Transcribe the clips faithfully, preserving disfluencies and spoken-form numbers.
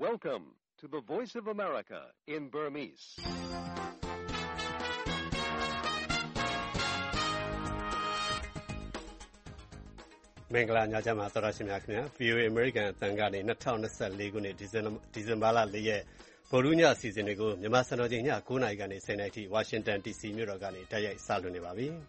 Welcome to the Voice of America in Burmese. ။မင်္ဂလာညချမ်းပါသောရရှိများခင်ဗျာ ဗွီအိုအေ American အသံကနေ၂၀၂၄ခုနှစ်ဒီဇင်ဘာဒီဇင်ဘာလ၄ရက်ဗုဒ္ဓညအစီအစဉ်တွေကိုမြန်မာစံတော်ချိန်ည၉နာရီကနေ၁၀နာရီထိဝါရှင်တန် ဒီစီမြို့တော်ကနေတိုက်ရိုက်စလွှင့်နေပါပြီ။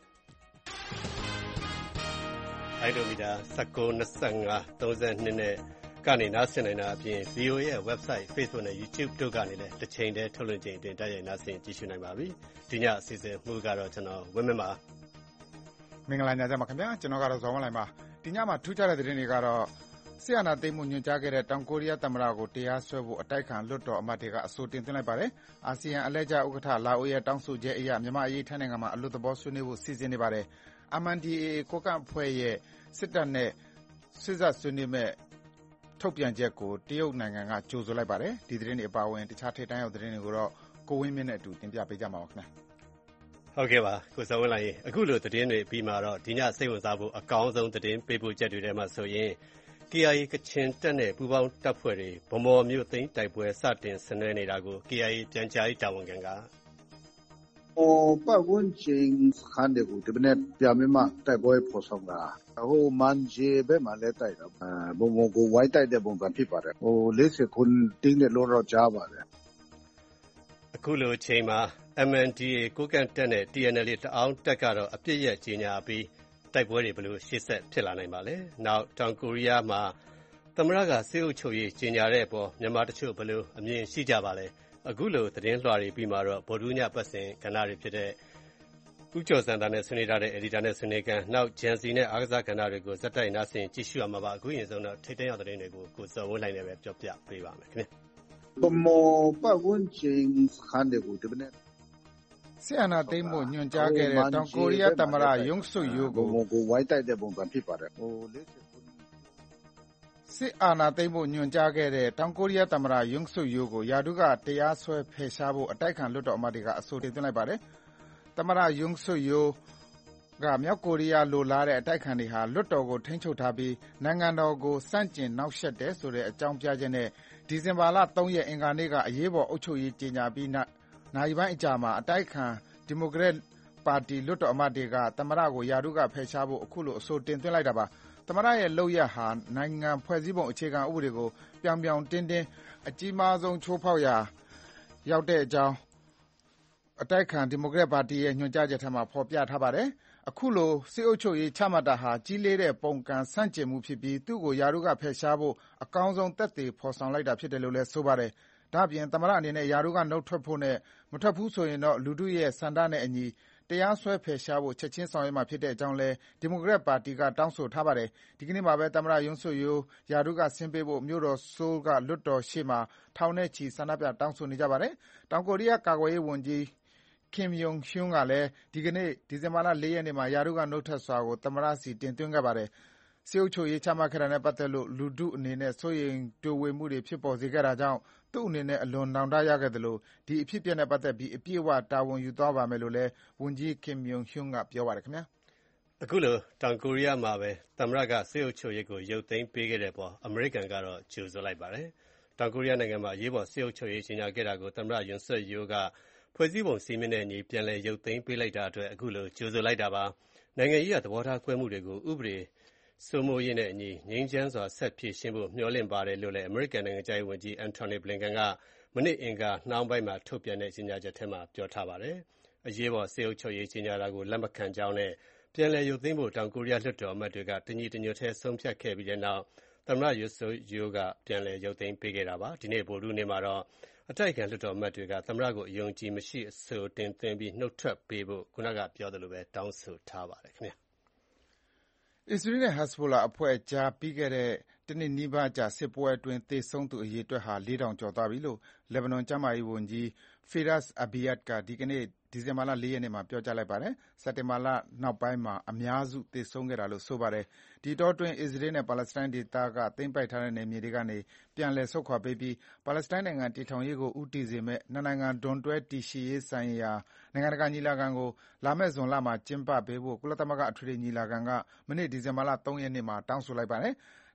အိုင်ဒိုမီတာ၁၉ ၂၅ ၃၂နဲ့ကနေနားဆင်နိုင်တာအပြင် ဗွီအိုအေ ရဲ့ website Facebook နဲ့ YouTube တို့ကနေလည်းတစ်ချိန်တည်းထုတ်လွှင့်ချိန်တင်တိုက်ရိုက်နားဆင်ကြည့်ရှုနိုင်ပါပြီ။ဒီညအစီအစဉ်မှုကတော့ကျွန်တော်ဝင်းမင်းပါမင်္ဂလာညချမ်းပါခင်ဗျာကျွန်တော်ကတော့ဇော်ဝင်းလိုင်ပါဒီညမှာထူးခြားတဲ့သတင်းတွေကတော့ဆီယနာသိမ်းမှုညွှန်ကြားခဲ့တဲ့တောင်ကိုရီးယားသမ္မတကိုတရားစွဲဖို့အတိုက်ခံလွှတ်တော်အမတ်တွေကအဆိုတင်သွင်းလိုက်ပါတယ်အာဆီယံအလဲကျဥက္ကဋ္ဌလာအိုရဲ့တောင်းဆိုချက်အရမြန်မာအရေးထိုင်းနိုင်ငံမှာအလွတ်သဘောဆွေးနွေးဖို့စီစဉ်နေပါတယ် M N D A A ကိုကန့်အဖွဲ့ရဲ့စစ်တပ်နဲ့ဆွေးနွေးဆွေးနွေးမဲ့ထုတ်ပြန်ချက်ကိုတရုတ်နိုင်ငံကကြိုဆိုလိုက်ပါတယ်ဒီသတင်းတွေအပါအဝင်တခြားထိပ်တန်းရောက်သတင်းတွေကိုတော့ကိုဝင်းမင်းနဲ့အတူတင်ပြပေးကြမှာပါခင်ဗျာဟုတ်ကဲ့ပါကိုစောဝင်းလိုက်အခုလိုသတင်းတွေပြီးမှတော့ဒီညစိတ်ဝင်စားဖို့အကောင်းဆုံးသတင်းပေးပို့ချက်တွေထဲမှာဆိုရင် K I A ကချင်တပ်နဲ့ပူးပေါင်းတပ်ဖွဲ့တွေဗမော်မြို့သိမ်းတိုက်ပွဲစတင်ဆင်နွှဲနေတာကို K I A ပြန်ကြားရေးတာဝန်ခံကဟိုပတ်ဝန်းကျင်စခန်းတွေကိုဒီနေ့ပြန်ပြီးမှတိုက်ပွဲဖော်ဆောင်တာဟိုမန်ဂျေဘက်မှာလည်းတိုက်တာဘုံဘုံကိုဝိုင်းတိုက်တဲ့ပုံစံဖြစ်ပါတယ်ဟို၄၀ခုတင်းတဲ့လို့တော့ကြားပါတယ်အခုလိုအချိန်မှာ M N D A ကိုကန့်တပ်နဲ့ T N L A တအောင်းတပ်ကတော့အပြစ်ရဲ့ကြေညာပြီးတိုက်ပွဲတွေဘယ်လိုရှေ့ဆက်ဖြစ်လာနိုင်ပါလဲနောက်တောင်ကိုရီးယားမှာသမ္မတကစစ်အုပ်ချုပ်ရေးကြေညာတဲ့အပေါ်မြန်မာတချို့ဘယ်လိုအမြင်ရှိကြပါလဲအခုလိုသတင်းလွှာတွေပြီးမှတော့ဗိုလ်ဒူးညပတ်စဉ်ကဏ္ဍတွေဖြစ်တဲ့ဦးကျော်စံသားနဲ့ဆွေးနွေးထားတဲ့ editor နဲ့ဆွေးနွေးကန်နောက် Gen Z နဲ့အားကစားကဏ္ဍတွေကိုဇက်တိုက်နားဆင်ကြည့်ရှုရမှာပါအခုရင်ဆုံးတော့ထိပ်တန်းရောက်သတင်းတွေကိုကိုစော်ဝင်းလိုက်နဲ့ပဲပြောပြပေးပါမယ်ခင်ဗျဗမောပတ်ဝန်းကျင်စခန်းတွေကိုဒီနေ့ဆီယနာသိမ်းမှုညွှန်ကြားခဲ့တဲ့တောင်ကိုရီးယားသမ္မတယုံဆုယိုကိုကိုဝိုင်းတိုက်တဲ့ပုံစံဖြစ်ပါတယ်ဟို၄၀ခုစစ်အာဏာသိမ်းမှုညွှန်ကြားခဲ့တဲ့တောင်ကိုရီးယားသမ္မတယုံဆုယိုကိုယာဒုကတရားစွဲဖယ်ရှားဖို့အတိုက်ခံလွှတ်တော်အမတ်တွေကအဆိုတင်သွင်းလိုက်ပါတယ်သမ္မတယုံဆုယိုကမြောက်ကိုရီးယားလိုလားတဲ့အတိုက်ခံတွေဟာလွှတ်တော်ကိုထိန်းချုပ်ထားပြီးနိုင်ငံတော်ကိုစန့်ကျင်နှောက်ယှက်တယ်ဆိုတဲ့အကြောင်းပြချက်နဲ့ဒီဇင်ဘာလ၃ရက်အင်္ဂါနေ့ကအရေးပေါ်အုပ်ချုပ်ရေးကြေညာပြီးနာရီပိုင်းအကြာမှာအတိုက်ခံဒီမိုကရက်ပါတီလွှတ်တော်အမတ်တွေကသမ္မတကိုယာဒုကဖယ်ရှားဖို့အခုလိုအဆိုတင်သွင်းလိုက်တာပါသမ္မတရဲ့လုပ်ရပ်ဟာနိုင်ငံဖွဲ့စည်းပုံအခြေခံဥပဒေကိုပြောင်ပြောင်တင်းတင်းအကြီးမားဆုံးချိုးဖောက်ရာရောက်တဲ့အကြောင်းအတိုက်ခံဒီမိုကရက်ပါတီရဲ့ညွှန်ကြားချက်ထဲမှာဖော်ပြထားပါတယ်အခုလိုစစ်အုပ်ချုပ်ရေးချမှတ်တာဟာကြီးလေးတဲ့ပုံကံဆန့်ကျင်မှုဖြစ်ပြီးသူ့ကိုယာဒုကဖယ်ရှားဖို့အကောင်းဆုံးသက်သေဖော်ဆောင်လိုက်တာဖြစ်တယ်လို့လည်းဆိုပါတယ်ဒါ့အပြင်သမ္မတအနေနဲ့ယာဒုကနှုတ်ထွက်ဖို့နဲ့မထွက်ဘူးဆိုရင်တော့လူထုရဲ့ဆန္ဒနဲ့အညီတရားစွဲဖယ်ရှားဖို့ချက်ချင်းဆောင်ရွက်မှာဖြစ်တဲ့အကြောင်းလဲဒီမိုကရက်ပါတီကတောင်းဆိုထားပါတယ်ဒီကနေ့မှာပဲသမ္မတယုံဆွေယိုယာဒုကဆင်းပေးဖို့မြို့တော်ဆိုးလ်ကလွတ်တော်ရှေ့မှာထောင်နဲ့ချီဆန္ဒပြတောင်းဆိုနေကြပါတယ်တောင်ကိုရီးယားကာကွယ်ရေးဝန်ကြီးKim Yong Hyun ကလည်းဒီကနေ့ဒီဇင်ဘာလ၄ရက်နေ့မှာယာဒုကနှုတ်ထွက်စာကိုသမ္မတစီတင်သွင်းခဲ့ပါတယ်စစ်အုပ်ချုပ်ရေးချမှတ်ခဲ့တာနဲ့ပတ်သက်လို့လူထုအနေနဲ့စိုးရိမ်တိုးဝေမှုတွေဖြစ်ပေါ်စေခဲ့တာကြောင့်သူ့အနေနဲ့အလွန်နောင်တရခဲ့တယ်လို့ဒီအဖြစ်အပျက်နဲ့ပတ်သက်ပြီးအပြည့်အဝတာဝန်ယူသွားပါမယ်လို့လည်းဝန်ကြီး Kim Yong Hyun ကပြောပါတယ်ခင်ဗျာအခုလိုတောင်ကိုရီးယားမှာပဲသမ္မတကစစ်အုပ်ချုပ်ရေးကိုရုပ်သိမ်းပေးခဲ့တဲ့ပေါ်အမေရိကန်ကတော့ကြိုဆိုလိုက်ပါတယ်တောင်ကိုရီးယားနိုင်ငံမှာရေးပေါ်စစ်အုပ်ချုပ်ရေးကြီးညာခဲ့တာကိုသမ္မတယွန်ဆွတ်ယိုကဖွဲ့စည်းပုံစည်းမျဉ်းနဲ့အညီပြန်လည်ရုပ်သိမ်းပေးလိုက်တာအတွက်အခုလိုကြိုဆိုလိုက်တာပါနိုင်ငံရေးကသဘောထားကွဲမှုတွေကိုဥပဒေစိုးမိုးရေးနဲ့အညီငြိမ်းချမ်းစွာဆက်ဖြည့်ရှင်းဖို့မျှော်လင့်ပါတယ်လို့လည်းအမေရိကန်နိုင်ငံခြားရေးဝန်ကြီး Antony Blinken ကမနေ့အင်္ဂါနှောင်းပိုင်းမှာထုတ်ပြန်တဲ့ကြေညာချက်ထဲမှာပြောထားပါတယ်အရေးပေါ်စစ်အုပ်ချုပ်ရေးကြေညာတာကိုလက်မခံကြောင်းနဲ့ပြန်လည်ရုပ်သိမ်းဖို့တောင်ကိုရီးယားလွှတ်တော်အမတ်တွေကတညီတညွတ်ထဲဆုံးဖြတ်ခဲ့ပြီးတဲ့နောက်သမ္မတယွန်ဆွတ်ယိုကပြန်လည်ရုပ်သိမ်းပေးခဲ့တာပါဒီနေ့ဗုဒ္ဓနေ့မှာတော့အတိုက်အခံလွှတ်တော်အမတ်တွေကသမ္မတကိုအယုံကြည်မရှိအဆိုတင်သွင်းပြီးနှုတ်ထွက်ပေးဖို့ခုနကပြောသလိုပဲတောင်းဆိုထားပါတယ်ခင်ဗျာအစ္စရေးနဲ့ဟက်ဇ်ဘိုလာအဖွဲ့အကြားပြီးခဲ့တဲ့တနှစ်နီးပါးကြာစစ်ပွဲအတွင်းသေဆုံးသူအရေအတွက်ဟာလေးထောင်ကျော်သွားပြီလို့လက်ဘနွန်ကျန်းမာရေးဝန်ကြီး Firas Abiad ကဒီကနေ့ဒီဇင်ဘာလ၄ရက်နေ့မှာပြောကြားလိုက်ပါတယ်စက်တင်ဘာလနောက်ပိုင်းမှာအများစုသေဆုံးခဲ့တာလို့ဆိုပါတယ်ဒီတောအတွင်းအစ္စရေးနဲ့ပါလက်စတိုင်းဒေသကသိမ်းပိုက်ထားတဲ့နယ်မြေတွေကနေပြန်လည်ဆုတ်ခွာပေးပြီးပါလက်စတိုင်းနိုင်ငံတည်ထောင်ရေးကိုဦးတည်စေမယ့်နှစ်နိုင်ငံဒွန်တွဲတည်ရှိရေးဆိုင်ရာနိုင်ငံတကာညီလာခံကိုလာမယ့်ဇွန်လမှာကျင်းပပေးဖို့ကုလသမဂ္ဂအထွေထွေညီလာခံကမနေ့ဒီဇင်ဘာလ၃ရက်နေ့မှာတောင်းဆိုလိုက်ပါတယ်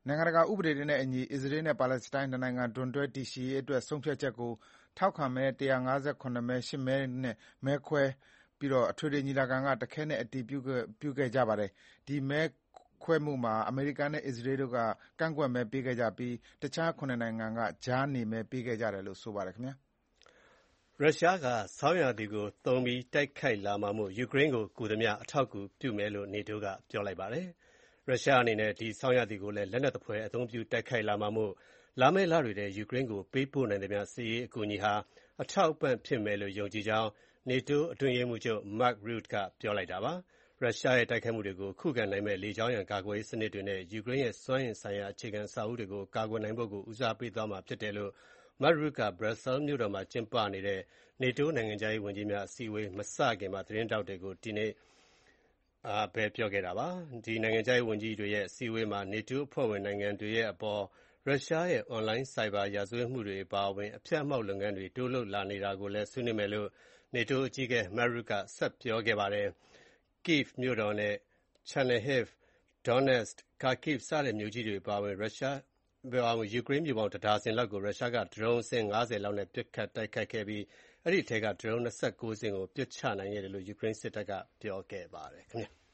နိုင်ငံတကာဥပဒေတွေနဲ့အညီအစ္စရေးနဲ့ပါလက်စတိုင်းနှစ်နိုင်ငံဒွန်တွဲတည်ရှိရေးအတွက်ဆုံးဖြတ်ချက်ကိုထောက်ခံမဲ၁၅၇မဲ၈မဲနဲ့မဲခွဲပြီးအထွေထွေညီလာခံကတခဲနက်အတည်ပြုခဲ့ကြပါတယ်။ဒီမဲခွဲမှုမှာအမေရိကန်နဲ့အစ္စရေးတို့ကကန့်ကွက်မဲပေးခဲ့ကြပြီးတခြား၇နိုင်ငံကကြားနေမဲပေးခဲ့ကြတယ်လို့ဆိုပါတယ်ခင်ဗျာ။ရုရှားကဆောင်းရာသီကိုသုံးပြီးတိုက်ခိုက်လာမှာမို့ယူကရိန်းကိုကူသမျှအထောက်အကူပြုမယ်လို့ NATO ကပြောလိုက်ပါတယ်။ရုရှားအနေနဲ့ဒီဆောင်းရာသီကိုလည်းလက်နက်သဖွယ်အသုံးပြုတိုက်ခိုက်လာမှာမို့လာမယ့်လတွေထဲယူကရိန်းကိုပေးပို့နိုင်သမျှစစ်ရေးအကူအညီဟာအထောက်အပံ့ဖြစ်မယ်လို့ယုံကြည်ကြောင်း NATO အတွင်းရေးမှူးချုပ် Mark Rutte ကပြောလိုက်တာပါ။ရုရှားရဲ့တိုက်ခိုက်မှုတွေကိုခုခံနိုင်မယ့်လေကြောင်းရန်ကာကွယ်ရေးစနစ်တွေနဲ့ယူကရိန်းရဲ့စွမ်းအင်ဆိုင်ရာအခြေခံအဆောက်အဦတွေကိုကာကွယ်နိုင်ဖို့ကိုဦးစားပေးသွားမှာဖြစ်တယ်လို့ Mark Rutte က Brussels မြို့တော်မှာကျင်းပနေတဲ့ NATO နိုင်ငံခြားရေးဝန်ကြီးများအစည်းအဝေးမစခင်မှာသတင်းထောက်တွေကိုဒီနေ့ပြောခဲ့တာပါ။ဒီနိုင်ငံခြားရေးဝန်ကြီးတွေရဲ့အစည်းအဝေးမှာ NATO အဖွဲ့ဝင်နိုင်ငံတွေရဲ့အပေါ်ရုရှားရဲ့အွန်လိုင်းဆိုင်ဘာရာဇဝတ်မှုတွေအပါအဝင်အဖျက်အမှောင့်လုပ်ငန်းတွေတိုးလုပ်လာနေတာကိုလည်းဆွေးနွေးမယ်လို့ NATO အကြီးအကဲ Mark Rutte ကဆက်ပြောခဲ့ပါတယ်။ Kyiv မြို့တော်နဲ့ Chernihiv, Donetsk, Kharkiv စတဲ့မြို့ကြီးတွေအပါအဝင်ရုရှားယူကရိန်းမြို့ပေါင်းတစ်ဒါဇင်လောက်ကိုရုရှားကဒရုန်းအစင်း၅၀လောက်နဲ့ပစ်ခတ်တိုက်ခိုက်ခဲ့ပြီးအဲဒီထဲကဒရုန်း၂၉စင်းကိုပစ်ချနိုင်ခဲ့တယ်လို့ယူကရိန်းစစ်တပ်ကပြောခဲ့ပါတယ်ခင်ဗျာ။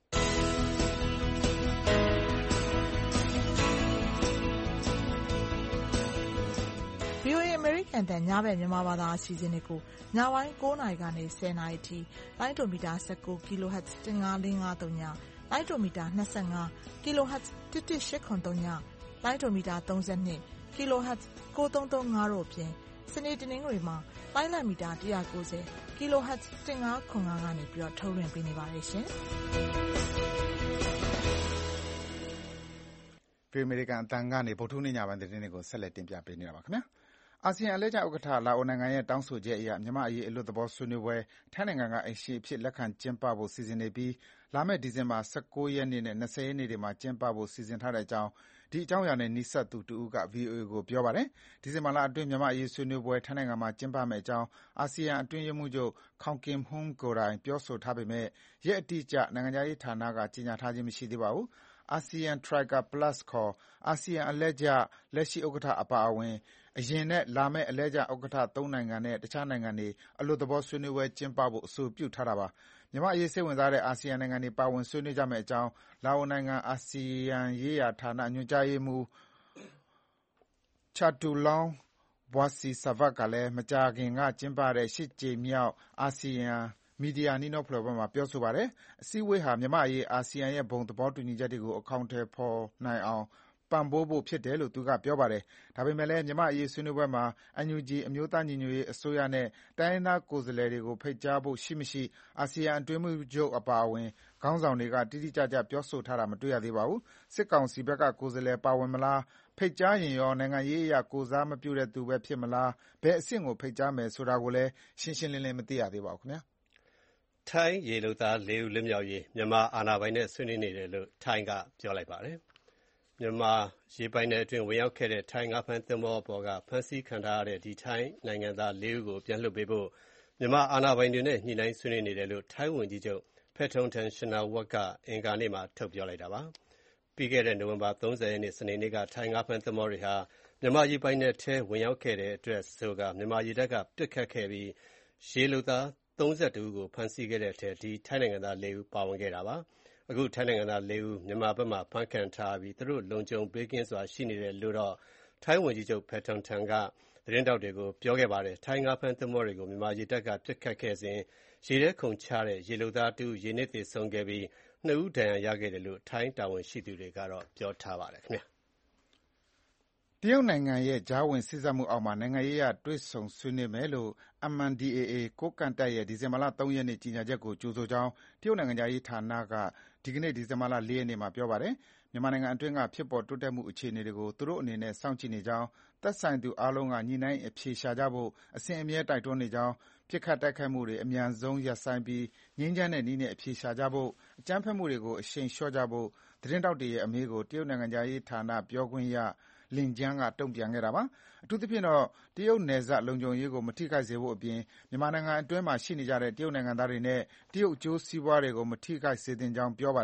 ဗွီအိုအေ အမေရိကန်တန်ညဘက်မြန်မာဘာသာအစီအစဉ်တွေကိုညပိုင်း၉နာရီကနေ၁၀နာရီထိလိုင်းဒိုမီတာ၁၉ kHz ၁၅၄၅၃ညလိုင်းဒိုမီတာ၂၅ kHz ၁၁၈၇၃ညလိုင်းဒိုမီတာ၃၂ kHz ၉၃၃၅တို့အပြင်စနေတနင်္ဂနွေမှာလိုင်းလံမီတာ၁၉၀ kHz ၁၅၇၅ကနေပြီးတော့ထုတ်လွှင့်ပေးနေပါတယ်ရှင်။ဗွီအိုအေ အမေရိကန်အသံကနေဗုဒ္ဓဟူးနေ့ညပိုင်းသတင်းတွေကိုဆက်လက်တင်ပြပေးနေတာပါခင်ဗျာ။အာဆီယံအလှည့်ကျဥက္ကဋ္ဌလာအိုနိုင်ငံရဲ့တောင်းဆိုချက်အရမြန်မာ့အရေးအလွတ်သဘောဆွေးနွေးပွဲထိုင်းနိုင်ငံကအိမ်ရှင်အဖြစ်လက်ခံကျင်းပဖို့စီစဉ်နေပြီးလာမယ့်ဒီဇင်ဘာ၁၉ရက်နေ့နဲ့၂၀ရက်နေ့တွေမှာကျင်းပဖို့စီစဉ်ထားတဲ့အကြောင်းဒီအကြောင်းအရာနဲ့နီးစပ်သူတဦးက ဗွီအိုအေကိုပြောပါတယ်။ဒီဇင်ဘာလအတွင်းမြန်မာ့အရေးဆွေးနွေးပွဲထိုင်းနိုင်ငံမှာကျင်းပမယ့်အကြောင်းအာဆီယံအတွင်းရေးမှူးချုပ် Khongkym Hon ကိုယ်တိုင်ပြောဆိုထားပေမဲ့ရက်အတိအကျနိုင်ငံခြားရေးဌာနကကြေညာထားခြင်းမရှိသေးပါဘူး။ ASEAN Trigger Plus ခေါ်အာဆီယံအလှည့်ကျလက်ရှိဥက္ကဋ္ဌအပါအဝင်အရင်နဲ့လာမယ့်အလှည့်ကျဥက္ကဋ္ဌသုံးနိုင်ငံနဲ့တခြားနိုင်ငံတွေအလွတ်သဘောဆွေးနွေးပွဲကျင်းပဖို့အဆိုပြုထားတာပါ။မြန်မာ့အရေးစိတ်ဝင်စားတဲ့အာဆီယံနိုင်ငံတွေပါဝင်ဆွေးနွေးကြမယ့်အကြောင်းလာအိုနိုင်ငံအာဆီယံရေးရာဌာနညွှန်ကြားရေးမှူး Chatulong Boisisavat ကလည်းမကြာခင်ကကျင်းပတဲ့ရှစ်ကြိမ်မြောက်အာဆီယံမီဒီယာနှီးနှောဖလှယ်ပွဲမှာပြောဆိုပါတယ်။အစည်းအဝေးဟာမြန်မာ့အရေးအာဆီယံရဲ့ဘုံသဘောတူညီချက်တွေကိုအကောင်အထည်ဖော်နိုင်အောင်ပံ့ပိုးဖို့ဖြစ်တယ်လို့သူကပြောပါတယ်။ဒါပေမဲ့လည်းမြန်မာ့အရေးဆွေးနွေးပွဲမှာ အန်ယူဂျီ အမျိုးသားညီညွတ်ရေးအစိုးရနဲ့တိုင်းရင်းသားကိုယ်စားလှယ်တွေကိုဖိတ်ကြားဖို့ရှိမရှိအာဆီယံအတွင်းရေးမှူးချုပ်အပါအဝင်ခေါင်းဆောင်တွေကတိတိကျကျပြောဆိုထားတာမတွေ့ရသေးပါဘူး။စစ်ကောင်စီဘက်ကကိုယ်စားလှယ်ပါဝင်မလား၊ဖိတ်ကြားရင်ရောနိုင်ငံရေးအရကိုယ်စားမပြုတဲ့သူပဲဖြစ်မလား၊ဘယ်အဆင့်ကိုဖိတ်ကြားမယ်ဆိုတာကိုလည်းရှင်းရှင်းလင်းလင်းမသိရသေးပါဘူးခင်ဗျာ။ထိုင်းရေလုပ်သားလေးဦးလွတ်မြောက်ရေးမြန်မာအာဏာပိုင်နဲ့ဆွေးနွေးနေတယ်လို့ထိုင်းကပြောလိုက်ပါတယ်။မြန်မာရေပိုင်နယ်အတွင်းဝင်ရောက်ခဲ့တဲ့ထိုင်းငါးဖမ်းသင်္ဘောပေါ်ကဖမ်းဆီးခံထားရတဲ့ဒီထိုင်းနိုင်ငံသားလေးဦးကိုပြန်လွှတ်ပေးဖို့မြန်မာအာဏာပိုင်တွေနဲ့ညှိနှိုင်းဆွေးနွေးနေတယ်လို့ထိုင်းဝန်ကြီးချုပ် Paetongtarn Shinawatra ကအင်္ဂါနေ့မှာထုတ်ပြောလိုက်တာပါ။ပြီးခဲ့တဲ့နိုဝင်ဘာ၃၀ရက်နေ့စနေနေ့ကထိုင်းငါးဖမ်းသင်္ဘောတွေဟာမြန်မာရေပိုင်နယ်ထဲဝင်ရောက်ခဲ့တဲ့အတွက်ဆိုကာမြန်မာရေတပ်ကပစ်ခတ်ခဲ့ပြီးရေလုပ်သား၃၁ဦးကိုဖမ်းဆီးခဲ့တဲ့အထဲဒီထိုင်းနိုင်ငံသားလေးဦးပါဝင်ခဲ့တာပါ။အခုထိုင်းနိုင်ငံသားလေးဦးမြန်မာဘက်မှာဖမ်းခံထားပြီးသူတို့လုံခြုံဘေးကင်းစွာရှိနေတယ်လို့တော့ထိုင်းဝန်ကြီးချုပ် Paetongtarn ကသတင်းထောက်တွေကိုပြောခဲ့ပါတယ်။ထိုင်းငါးဖမ်းသင်္ဘောတွေကိုမြန်မာရေတပ်ကပစ်ခတ်ခဲ့စဉ်ရေထဲခုန်ချတဲ့ရေလုပ်သားတဦးရေနစ်သေဆုံးခဲ့ပြီးနှစ်ဦးဒဏ်ရာရခဲ့တယ်လို့ထိုင်းတာဝန်ရှိသူတွေကပြောထားပါတယ်ခင်ဗျာ။တရုတ်နိုင်ငံရဲ့ကြားဝင်စေ့စပ်မှုအောက်မှာနိုင်ငံရေးအရတွေ့ဆုံဆွေးနွေးမယ်လို့ M N D A A ကိုးကန့်တပ်ရဲ့ဒီဇင်ဘာလ၃ရက်နေ့ကြေညာချက်ကိုကြိုဆိုကြောင်းတရုတ်နိုင်ငံခြားရေးဌာနကဒီကနေ့ဒီဇင်ဘာလ၄ရက်နေ့မှာပြောပါတယ်။မြန်မာနိုင်ငံအတွင်းကဖြစ်ပေါ်တိုးတက်မှုအခြေအနေတွေကိုသူတို့အနေနဲ့စောင့်ကြည့်နေကြောင်းသက်ဆိုင်သူအားလုံးကညှိနှိုင်းအဖြေရှာကြဖို့အစဉ်အမြဲတိုက်တွန်းနေကြောင်းပစ်ခတ်တိုက်ခိုက်မှုတွေအမြန်ဆုံးရပ်ဆိုင်းပြီးငြိမ်းချမ်းတဲ့နည်းနဲ့အဖြေရှာကြဖို့အကြမ်းဖက်မှုတွေကိုအရှိန်လျှော့ကြဖို့သတင်းထောက်တွေရဲ့အမေးကိုတရုတ်နိုင်ငံခြားရေးဌာနပြောခွင့်ရLin Jian ကတုံ့ပြန်ခဲ့တာပါ။အထူးသဖြင့်တော့တရုတ်နယ်စပ်လုံခြုံရေးကိုမထိခိုက်စေဖို့အပြင်မြန်မာနိုင်ငံအတွင်းမှာရှိနေကြတဲ့တရုတ်နိုင်ငံသားတွေနဲ့တရုတ်အကျိုးစီးပွားတွေကိုမထိခိုက်စေသင့်ကြောင်းပြောပါတယ်။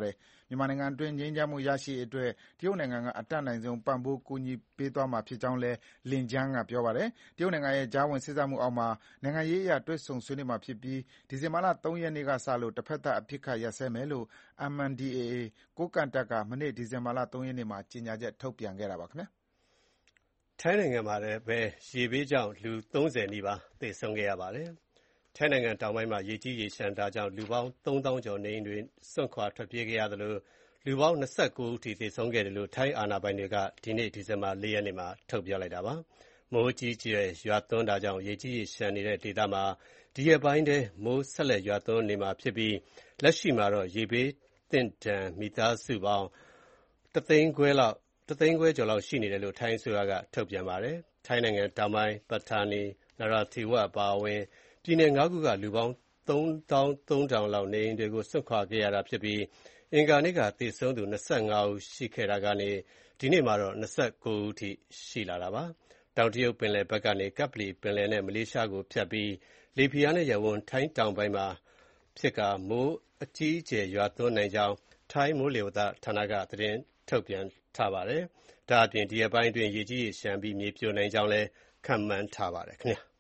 မြန်မာနိုင်ငံအတွင်းငြိမ်းချမ်းမှုရရှိရေးအတွက်တရုတ်နိုင်ငံကအတတ်နိုင်ဆုံးပံ့ပိုးကူညီပေးသွားမှာဖြစ်ကြောင်းလည်း Lin Jian ကပြောပါတယ်။ တရုတ်နိုင်ငံရဲ့ကြားဝင်စေ့စပ်မှုအောက်မှာနိုင်ငံရေးအရတွေ့ဆုံဆွေးနွေးမှာဖြစ်ပြီးဒီဇင်ဘာလ ၃ ရက်နေ့ကစလို့တဘက်သတ်အပစ်အခတ်ရပ်စဲမယ်လို့ M N D A A ကိုးကန့်တပ်က မနေ့ ဒီဇင်ဘာလ ၃ ရက်နေ့မှာကြေညာချက်ထုတ်ပြန်ခဲ့တာပါ။ထိုင်းနိုင်ငံမှာလည်းပဲရေဘေးကြောင့်လူသုံးဆယ်နီးပါးသေဆုံးခဲ့ရပါတယ်။ ထိုင်းနိုင်ငံတောင်ပိုင်းမှာရေကြီးရေလျှံတာကြောင့်လူပေါင်းသုံးသောင်းကျော်နေအိမ်တွေစွန့်ခွာထွက်ပြေးခဲ့ရသလိုလူပေါင်း၂၉ ဦးထိသေဆုံးခဲ့တယ်လို့ထိုင်းအာဏာပိုင်တွေကဒီနေ့ဒီဇင်ဘာ ၄ ရက်နေ့မှာထုတ်ပြောလိုက်ပါတယ်။ မိုးအကြီးအကျယ်ရွာသွန်းတာကြောင့်ရေကြီးရေလျှံနေတဲ့ဒေသမှာဒီရက်ပိုင်းထဲမိုးဆက်လက်ရွာသွန်းနေမှာဖြစ်ပြီးလက်ရှိမှာတော့ရေဘေးသင့်ဒဏ်မိသားစုပေါင်းတသိန်းခွဲလောက်တသိန်းခွဲကျော်လောက်ရှိနေတယ်လို့ထိုင်းအစိုးရကထုတ်ပြန်ပါတယ်။ ထိုင်းနိုင်ငံတောင်ပိုင်း Pattani, Narathiwat အပါအဝင်ပြည်နယ် ငါးခုကလူပေါင်းသုံးသောင်းသုံးထောင်လောက်နေအိမ်တွေကိုစွန့်ခွာခဲ့ရတာဖြစ်ပြီးအင်္ဂါနေ့ကသေဆုံးသူ၂၅ ဦးရှိခဲ့တာကနေဒီနေ့မှာတော့၂၉ ဦးထိရှိလာတာပါ။ တောင်တရုတ်ပင်လယ်ဘက်ကနေ ကပ္ပလီပင်လယ်နဲ့မလေးရှားကိုဖြတ်ပြီးလေဖိအားနည်းရပ်ဝန်းထိုင်းတောင်ပိုင်းမှာဖြစ်ကာမိုးအကြီးအကျယ်ရွာသွန်းနိုင်ကြောင်းထိုင်းမိုးလေဝသဌာနကသတင်းထုတ်ပြန်ထားပါတယ်။ ဒါ့အပြင်ဒီရက်ပိုင်းအတွင်းရေကြီးရေလျှံပြီးမြေပြိုနိုင်ကြောင်းလည်းခန့်မှန်းထားပါတယ်ခင်ဗျာ။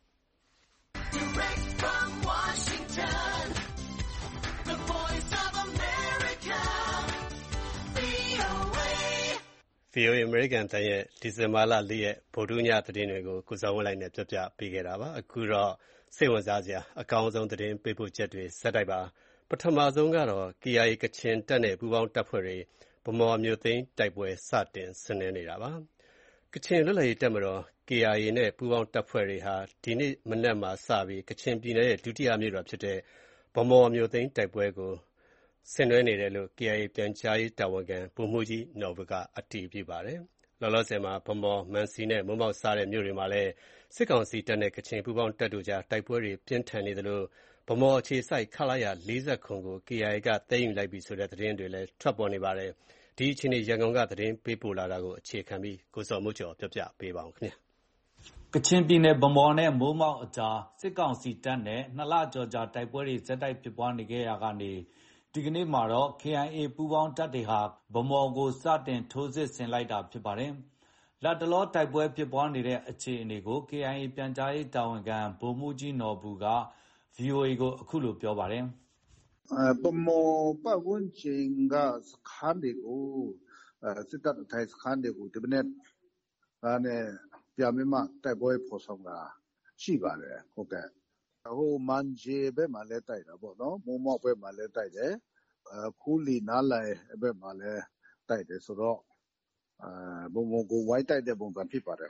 ဗွီအိုအေ အမေရိကန်အသံရဲ့ဒီဇင်ဘာလ ၄ ရက်ဗုဒ္ဓဟူးညသတင်းတွေကို ကိုဇော်ဝင်းလှိုင်နဲ့ပြောပြပေးခဲ့တာပါ။ အခုတော့စိတ်ဝင်စားစရာအကောင်းဆုံးသတင်းပေးပို့ချက်တွေဆက်တိုက်ပါ။ ပထမဆုံးကတော့ ကေအိုင်အေ ကချင်တပ်နဲ့ပူးပေါင်းတပ်ဖွဲ့တွေဗန်းမော်မြို့သိမ်းတိုက်ပွဲစတင်ဆင်နွှဲနေတာပါ။ ကချင်လွတ်လပ်ရေးတပ်မတော် ကေအိုင်အေ နဲ့ပူးပေါင်းတပ်ဖွဲ့တွေဟာဒီနေ့မနက်မှာစပြီးကချင်ပြည်နယ်ရဲ့ဒုတိယမြို့တော်ဖြစ်တဲ့ဗန်းမော်မြို့သိမ်းတိုက်ပွဲကိုဆင်နွှဲနေတယ်လို့ ကေအိုင်အေ ပြန်ကြားရေးတာဝန်ခံဗိုလ်မှူးကြီးနော်ဘူကအတည်ပြုပါတယ်။ လောလောဆယ်မှာဗန်းမော်၊ မံစီနဲ့မိုးမောက်စတဲ့မြို့တွေမှာလည်းစစ်ကောင်စီတပ်နဲ့ကချင်ပူးပေါင်းတပ်တို့ကြားတိုက်ပွဲတွေပြင်းထန်နေသလိုဗန်းမော်အခြေစိုက် ခလရ ၄၇ ကို ကေအိုင်အေ ကသိမ်းယူလိုက်ပြီဆိုတဲ့သတင်းတွေလည်းထွက်ပေါ်နေပါတယ်။ ဒီအခြေအနေရန်ကုန်ကသတင်းပေးပို့လာတာကိုအခြေခံပြီးကိုဇော်မိုးကျော်ကပြောပြပေးပါမယ်။ကချင်ပြည်နယ်ဗန်းမော်နဲ့မိုးမောက်အကြားစစ်ကောင်စီတပ်နဲ့နှစ်လကျော်ကြာတိုက်ပွဲတွေဆက်တိုက်ဖြစ်ပွားနေခဲ့ရာကနေဒီကနေ့မှာတော့ ကေအိုင်အေ ပူးပေါင်းတပ်တွေဟာဗန်းမော်ကိုစတင်ထိုးစစ်ဆင်လိုက်တာဖြစ်ပါတယ်။ လတ်တလောတိုက်ပွဲဖြစ်ပွားနေတဲ့အခြေအနေကို ကေအိုင်အေ ပြန်ကြားရေးတာဝန်ခံဗိုလ်မှူးကြီးနော်ဘူက ဗွီအိုအေကိုအခုလိုပြောပါတယ်။ “ဗန်းမော်ပတ်ဝန်းကျင်ကစခန်းတွေကိုစစ်တပ်အထိုင်စခန်းတွေကိုဒီမနက်ကနေပြန်ပြီးမှတိုက်ပွဲဖော်ဆောင်တာရှိပါတယ်။ ဟိုမံဂျေဘက်မှာလည်းတိုက်တာပေါ့နော်။ မိုးမောက်ဘက်မှာလည်းတိုက်တယ်။ ခူးလီနားလည်ဘက်မှာလည်းတိုက်တယ်ဆိုတော့ဗန်းမော်ကိုဝိုင်းတိုက်တဲ့ပုံစံဖြစ်ပါတယ်။”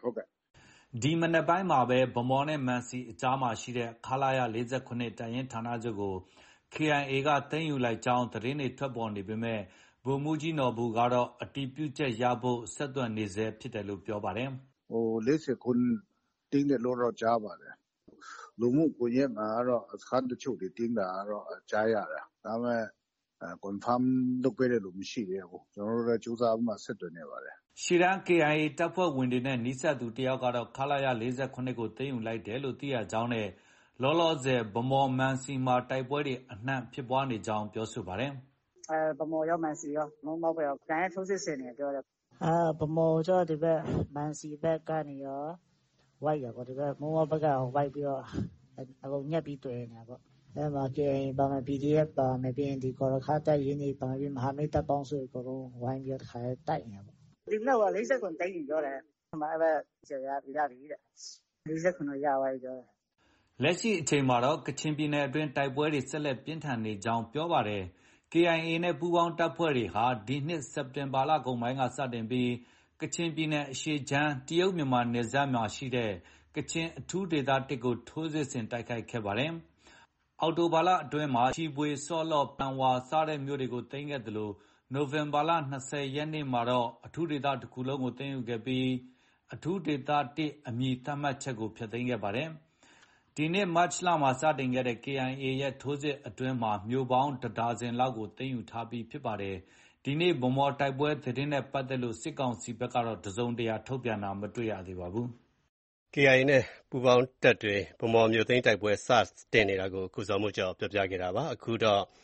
ဒီမနက်ပိုင်းမှာပဲဗန်းမော်နဲ့မံစီအကြားမှာရှိတဲ့ ခလရ ၄၇ တပ်ရင်းဌာနချုပ်ကို ကေအိုင်အေ ကသိမ်းယူလိုက်ကြောင်းသတင်းတွေထွက်ပေါ်နေပေမဲ့ဗိုလ်မှူးကြီးနော်ဘူကတော့အတည်ပြုချက်ရဖို့ဆက်သွယ်နေဆဲဖြစ်တယ်လို့ပြောပါတယ်။ “၄၇သိမ်းတယ်လို့တော့ကြားပါတယ်။ လူမှုကွန်ရက်မှာကတော့စခန်းတချို့တွေသိမ်းတာတော့ကြားရတယ်။ ဒါပေမဲ့confirm လုပ်ပေးတဲ့လူမရှိသေးဘူး။ ကျနော်တို့လည်းကြိုးစားပြီးမှဆက်သွယ်နေပါတယ်။ ” ရှေ့တန်း ကေအိုင်အေ တပ်ဖွဲ့ဝင်တွေနဲ့နီးစပ်သူတယောက်ကတော့ ခလရ ၄၇ ကိုသိမ်းယူလိုက်တယ်လို့သိရကြောင်းနဲ့လောလောဆယ်ဗန်းမော်၊ မံစီမှာတိုက်ပွဲတွေအနှံ့ဖြစ်ပွားနေကြောင်းပြောပါတယ်။ “ဗန်းမော်ရောမံစီရောမိုးမောက်ဘက်ရောပြန်လည်ထိုးစစ်ဆင်နေတယ်ပြောတယ်။ ဗန်းမော်ကျတော့ဒီဘက်မံစီဘက်ကနေရောဝိုက်တာပေါ့။ ဒီဘက်မိုးမောက်ဘက်ကဝိုက်ပြီးတော့အကုန်ညှပ်ပြီးသွယ်နေတာပေါ့။ အဲဒီမှာ ကေအိုင်အေပါမယ်၊ ပီဒီအက်ဖ် ပါမယ်ပြီးရင်ဒီဂေါ်ရခါးတပ်ရင်းတွေပါမယ်ပြီးရင်မဟာမိတ်တပ်ပေါင်းစုတွေအကုန်လုံးဝိုင်းပြီးတော့တခါတည်းတိုက်နေတာပေါ့။ ဒီမနက် ၄၇ သိမ်းပြီပြောတယ်။ အဲဒီဘက်ရပြီတဲ့။ ၄၇ တော့ရသွားပြီပြောတယ်။ ” လက်ရှိအချိန်မှာတော့ကချင်ပြည်နယ်အတွင်းတိုက်ပွဲတွေဆက်လက်ပြင်းထန်နေကြောင်းပြောပါတယ်။ ကေအိုင်အေနဲ့ပူးပေါင်းတပ်ဖွဲ့တွေဟာဒီနှစ်စက်တင်ဘာလကုန်ပိုင်းကစတင်ပြီးကချင်ပြည်နယ်အရှေ့ခြမ်းတရုတ်-မြန်မာနယ်စပ်မှာရှိတဲ့ကချင်အထူးဒေသ ၁ ကိုထိုးစစ်ဆင်တိုက်ခိုက်ခဲ့ပါတယ်။ အောက်တိုဘာလအတွင်းမှာချီဖွေ၊ ဆော့လော့၊ ပန်ဝါ စတဲ့မြို့တွေကိုသိမ်းခဲ့သလိုနိုဝင်ဘာလ ၂၀ ရက်နေ့မှာတော့အထူးဒေသတခုလုံးကိုသိမ်းယူခဲ့ပြီးအထူးဒေသ ၁ အမည်သတ်မှတ်ချက်ကိုဖျက်သိမ်းခဲ့ပါတယ်။ ဒီနှစ်မတ်လမှာစတင်ခဲ့တဲ့ ကေအိုင်အေရဲ့ထိုးစစ်အတွင်းမှာမြို့ပေါင်းတဒါဇင်လောက်ကိုသိမ်းယူထားပြီးဖြစ်ပါတယ်။ ဒီနေ့ဗန်းမော်တိုက်ပွဲသတင်းနဲ့ပတ်သက်လို့စစ်ကောင်စီဘက်ကတော့တစုံတရာထုတ်ပြန်တာမတွေ့ရသေးပါဘူး။ ကေအိုင်အေနဲ့ပူးပေါင်းတပ်တွေဗန်းမော်မြို့သိမ်းတိုက်ပွဲစတင်နေတာကိုကိုဇော်မိုးကျော်ပြောပြခဲ့တာပါ။ အခုတော့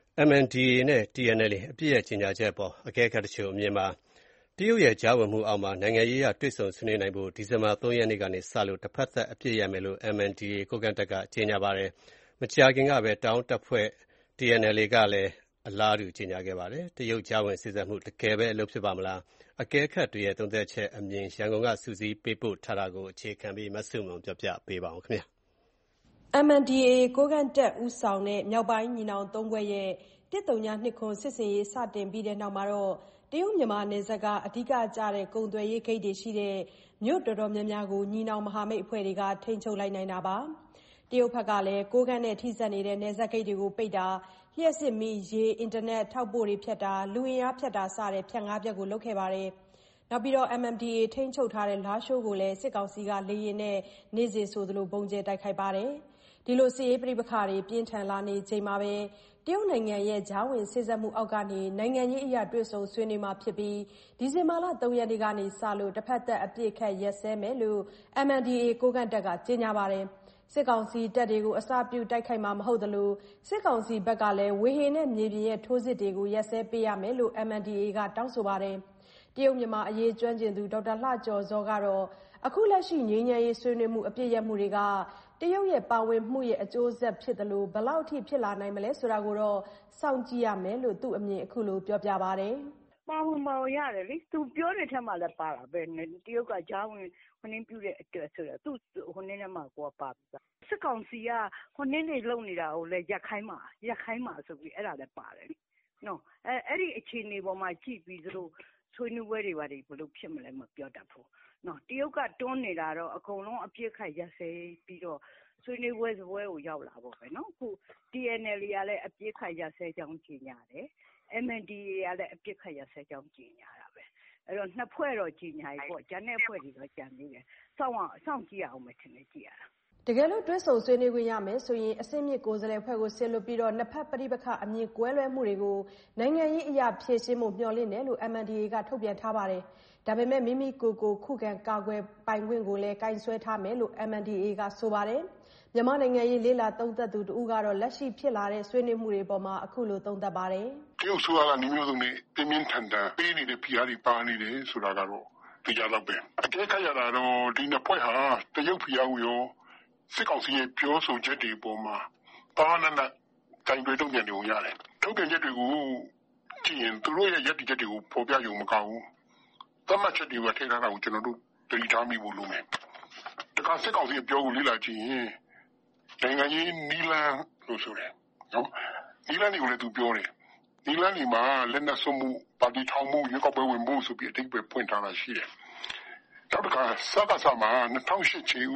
M N D A နဲ့ T N L A အပစ်ရပ်ကြေညာချက်အပေါ်အကဲခတ်တချို့အမြင်မှာတရုတ်ရဲ့ကြားဝင်မှုအောက်မှာနိုင်ငံရေးအရတွေ့ဆုံဆွေးနွေးနိုင်ဖို့ဒီဇင်ဘာ၃ရက်နေ့ကနေစလို့တစ်ဖက်သက်အပစ်ရပ်မယ်လို့ M N D A ကိုးကန့်တပ်ကကြေညာပါတယ်။မကြာခင်ကပဲတအောင်းတပ်ဖွဲ့ T N L A ကလည်းအလားတူကြေညာခဲ့ပါတယ်။တရုတ်ကြားဝင်စေ့စပ်မှုတကယ်ပဲအလုပ်ဖြစ်ပါမလား။အကဲခတ်တွေရဲ့သုံးသပ်ချက်အမြင်ရန်ကုန်ကစုစည်းပေးပို့ထားတာကိုအခြေခံပြီးမဆုမွန်ပြောပြပေးပါဦးခင်ဗျာ။ M N D A ကိုးကန့်တပ်ဦးဆောင်တဲ့မြောက်ပိုင်းညီနောင်သုံးဖွဲ့ရဲ့တစ်တုံညာနှစ်ခွန်စစ်စင်ရေးစတင်ပြီးတဲ့နောက်မှာတော့တရုတ်မြန်မာနယ်စပ်ကအဓိကကျတဲ့ကုန်သွယ်ရေးဂိတ်တွေရှိတဲ့မြို့တော်တော်များများကိုညီနောင်မဟာမိတ်အဖွဲ့တွေကထိန်းချုပ်လိုက်နိုင်တာပါတရုတ်ဘက်ကလည်းကိုးကန့်နဲ့ထိစပ်နေတဲ့နယ်စပ်ဂိတ်တွေကိုပိတ်တာလျှက်စစ်မီးရေအင်တာနက်ထောက်ပို့တွေဖြတ်တာလူအင်အားဖြတ်တာစတဲ့ဖြတ်ငါးဖြတ်ကိုလုပ်ခဲ့ပါတယ်နောက်ပြီးတော့ M N D A ထိန်းချုပ်ထားတဲ့လားရှိုးကိုလည်းစစ်ကောင်စီကလေရင်နဲ့နေ့စဉ်ဆိုသလိုပုံကျဲတိုက်ခိုက်ပါတယ်ဒီလိုစစ်ရေးပြိပခါတွေပြင်းထန်လာနေချိန်မှာပဲတရုတ်နိုင်ငံရဲ့ဂျာဝင်စေ့စပ်မှုအောက်ကနေနိုင်ငံရေးအရာတွေ့ဆုံဆွေးနွေးမှာဖြစ်ပြီးဒီဇင်ဘာလ၃ရက်နေ့ကနေစလို့တစ်ဖက်သက်အပြစ်ခတ်ရက်စဲမယ်လို့ M N D A ကိုးကန့်တပ်ကကြေညာပါတယ်စစ်ကောင်စီတပ်တွေကိုအစပြုတိုက်ခိုက်မှာမဟုတ်သလိုစစ်ကောင်စီဘက်ကလည်းဝေဟင်နဲ့မြေပြင်ရဲ့ထိုးစစ်တွေကိုရက်စဲပေးရမယ်လို့ M N D A ကတောင်းဆိုပါတယ်တရုတ်မြန်မာအရေးကျွမ်းကျင်သူဒေါက်တာလှကျော်ဇောကတော့အခုလက်ရှိငြိမ်းချမ်းရေးဆွေးနွေးမှုအပြည့်ရမှုတွေကတရုတ်ရဲ့ပါဝင်မှုရဲ့အကျိုးဆက်ဖြစ်တယ်လို့ဘယ်လောက်ထိဖြစ်လာနိုင်မလဲဆိုတာကိုတော့စောင့်ကြည့်ရမယ်လို့သူ့အမြင်အခုလိုပြောပြပါတယ်ပါဝင်ပါရတယ်လေသူပြောတဲ့ထက်မှလည်းပါတာပဲတရုတ်ကကြားဝင်ဟိုနင်းပြတဲ့အတွက်ဆိုတော့သူဟိုနင်းထဲမှာကိုကပါပြီစစ်ကောင်စီကဟိုနင်းတွေလုံနေတာကိုလည်းရက်ခိုင်းမှာရက်ခိုင်းမှာဆိုပြီးအဲ့ဒါလည်းပါတယ်လေနော်အဲအဲ့ဒီအခြေအနေပေါ်မှာကြည့်ပြီးသူတို့ဆွေးနွေးပွဲတွေဘာတွေဘလို့ဖြစ်မလဲမပြောတတ်ဘူးနော်တရုတ်ကတွန်းနေတာတော့အကုန်လုံးအပြစ်ခတ်ရက်စဲပြီးတော့ဆွေးနွေးပွဲစပွဲကိုရောက်လာဖို့ပဲနော်အခု T N L A ကလည်းအပြစ်ခတ်ရက်စဲကြောင်းကြီးညာတယ် M N D A ကလည်းအပြစ်ခတ်ရက်စဲကြောင်းကြီးညာတာပဲအဲ့တော့နှစ်ဖွဲ့တော့ကြီးညာပြီပေါ့ဂျန်တဲ့အဖွဲ့တွေတော့ကြံနေတယ်စောင့်အောင်စောင့်ကြည့်အောင်မယ်ထင်တယ်ကြည့်ရတာတကယ်လို့တွဲဆုံဆွေးနွေးခွင့်ရမယ်ဆိုရင်အစင်းမြစ်ကိုယ်စားလှယ်ဖွဲ့ကိုဆစ်လွတ်ပြီးတော့နှစ်ဖက်ပဋိပက္ခအမြင်ကွဲလွဲမှုတွေကိုနိုင်ငံရေးအရာဖြည့်ရှင်းမှုမျှော်လင့်တယ်လို့ M N D A ကထုတ်ပြန်ထားပါတယ်ဒါပေမဲ့မိမိကိုယ်ကိုခုခံကာကွယ်ပိုင်ခွင့်ကိုလည်းကင်ဆွဲထားမယ်လို့ M N D A ကဆိုပါတယ်မြန်မာနိုင်ငံရေးလေးလာသုံးသက်သူတူကတော့လက်ရှိဖြစ်လာတဲ့ဆွေးနွေးမှုတွေပေါ်မှာအခုလိုသုံးသပ်ပါတယ်တရုတ်ဆိုရကမျိုးစုံနဲ့ပြင်းပြင်းထန်ထန်ပေးနေတဲ့ဖိအားတွေပါနေတယ်ဆိုတာကတော့သိကြတော့ပဲအကဲခတ်ရတာတော့ဒီနှစ်ဖွဲ့ဟာတရုတ်ဖိအားကိုရောစစ်ကောင်စီရဲ့ပြောဆိုချက်တွေပေါ်မှာပါနနတိုင်တွေတုံ့ပြန်နေုံရတယ်ထုတ်ပြန်ချက်တွေကိုကြည့်ရင်သူတို့ရဲ့ရည်တည်ချက်တွေကိုပေါ်ပြရုံမကောင်းဘူးတမတ်ချက်တွေကထိထားတာကိုကျွန်တော်တို့တတိထားမိဖို့လိုမယ်တခါစစ်ကောင်စီရဲ့ပြောကိုလေ့လာကြည့်ရင်နိုင်ငံရေးနီလန်လို့ဆိုတယ်နော်နီလန်တွေကိုလည်းသူပြောတယ်နီလန်ဒီမှာလက်နက်စုံမှုပါတီထောင်မှုရွေးကောက်ပွဲဝင်မှုဆိုပြီးအတိတ်ပဲဖွင့်ထားတာရှိတယ်နောက်တစ်ခါစကားစမှာ၂၀၀၈ချေဦး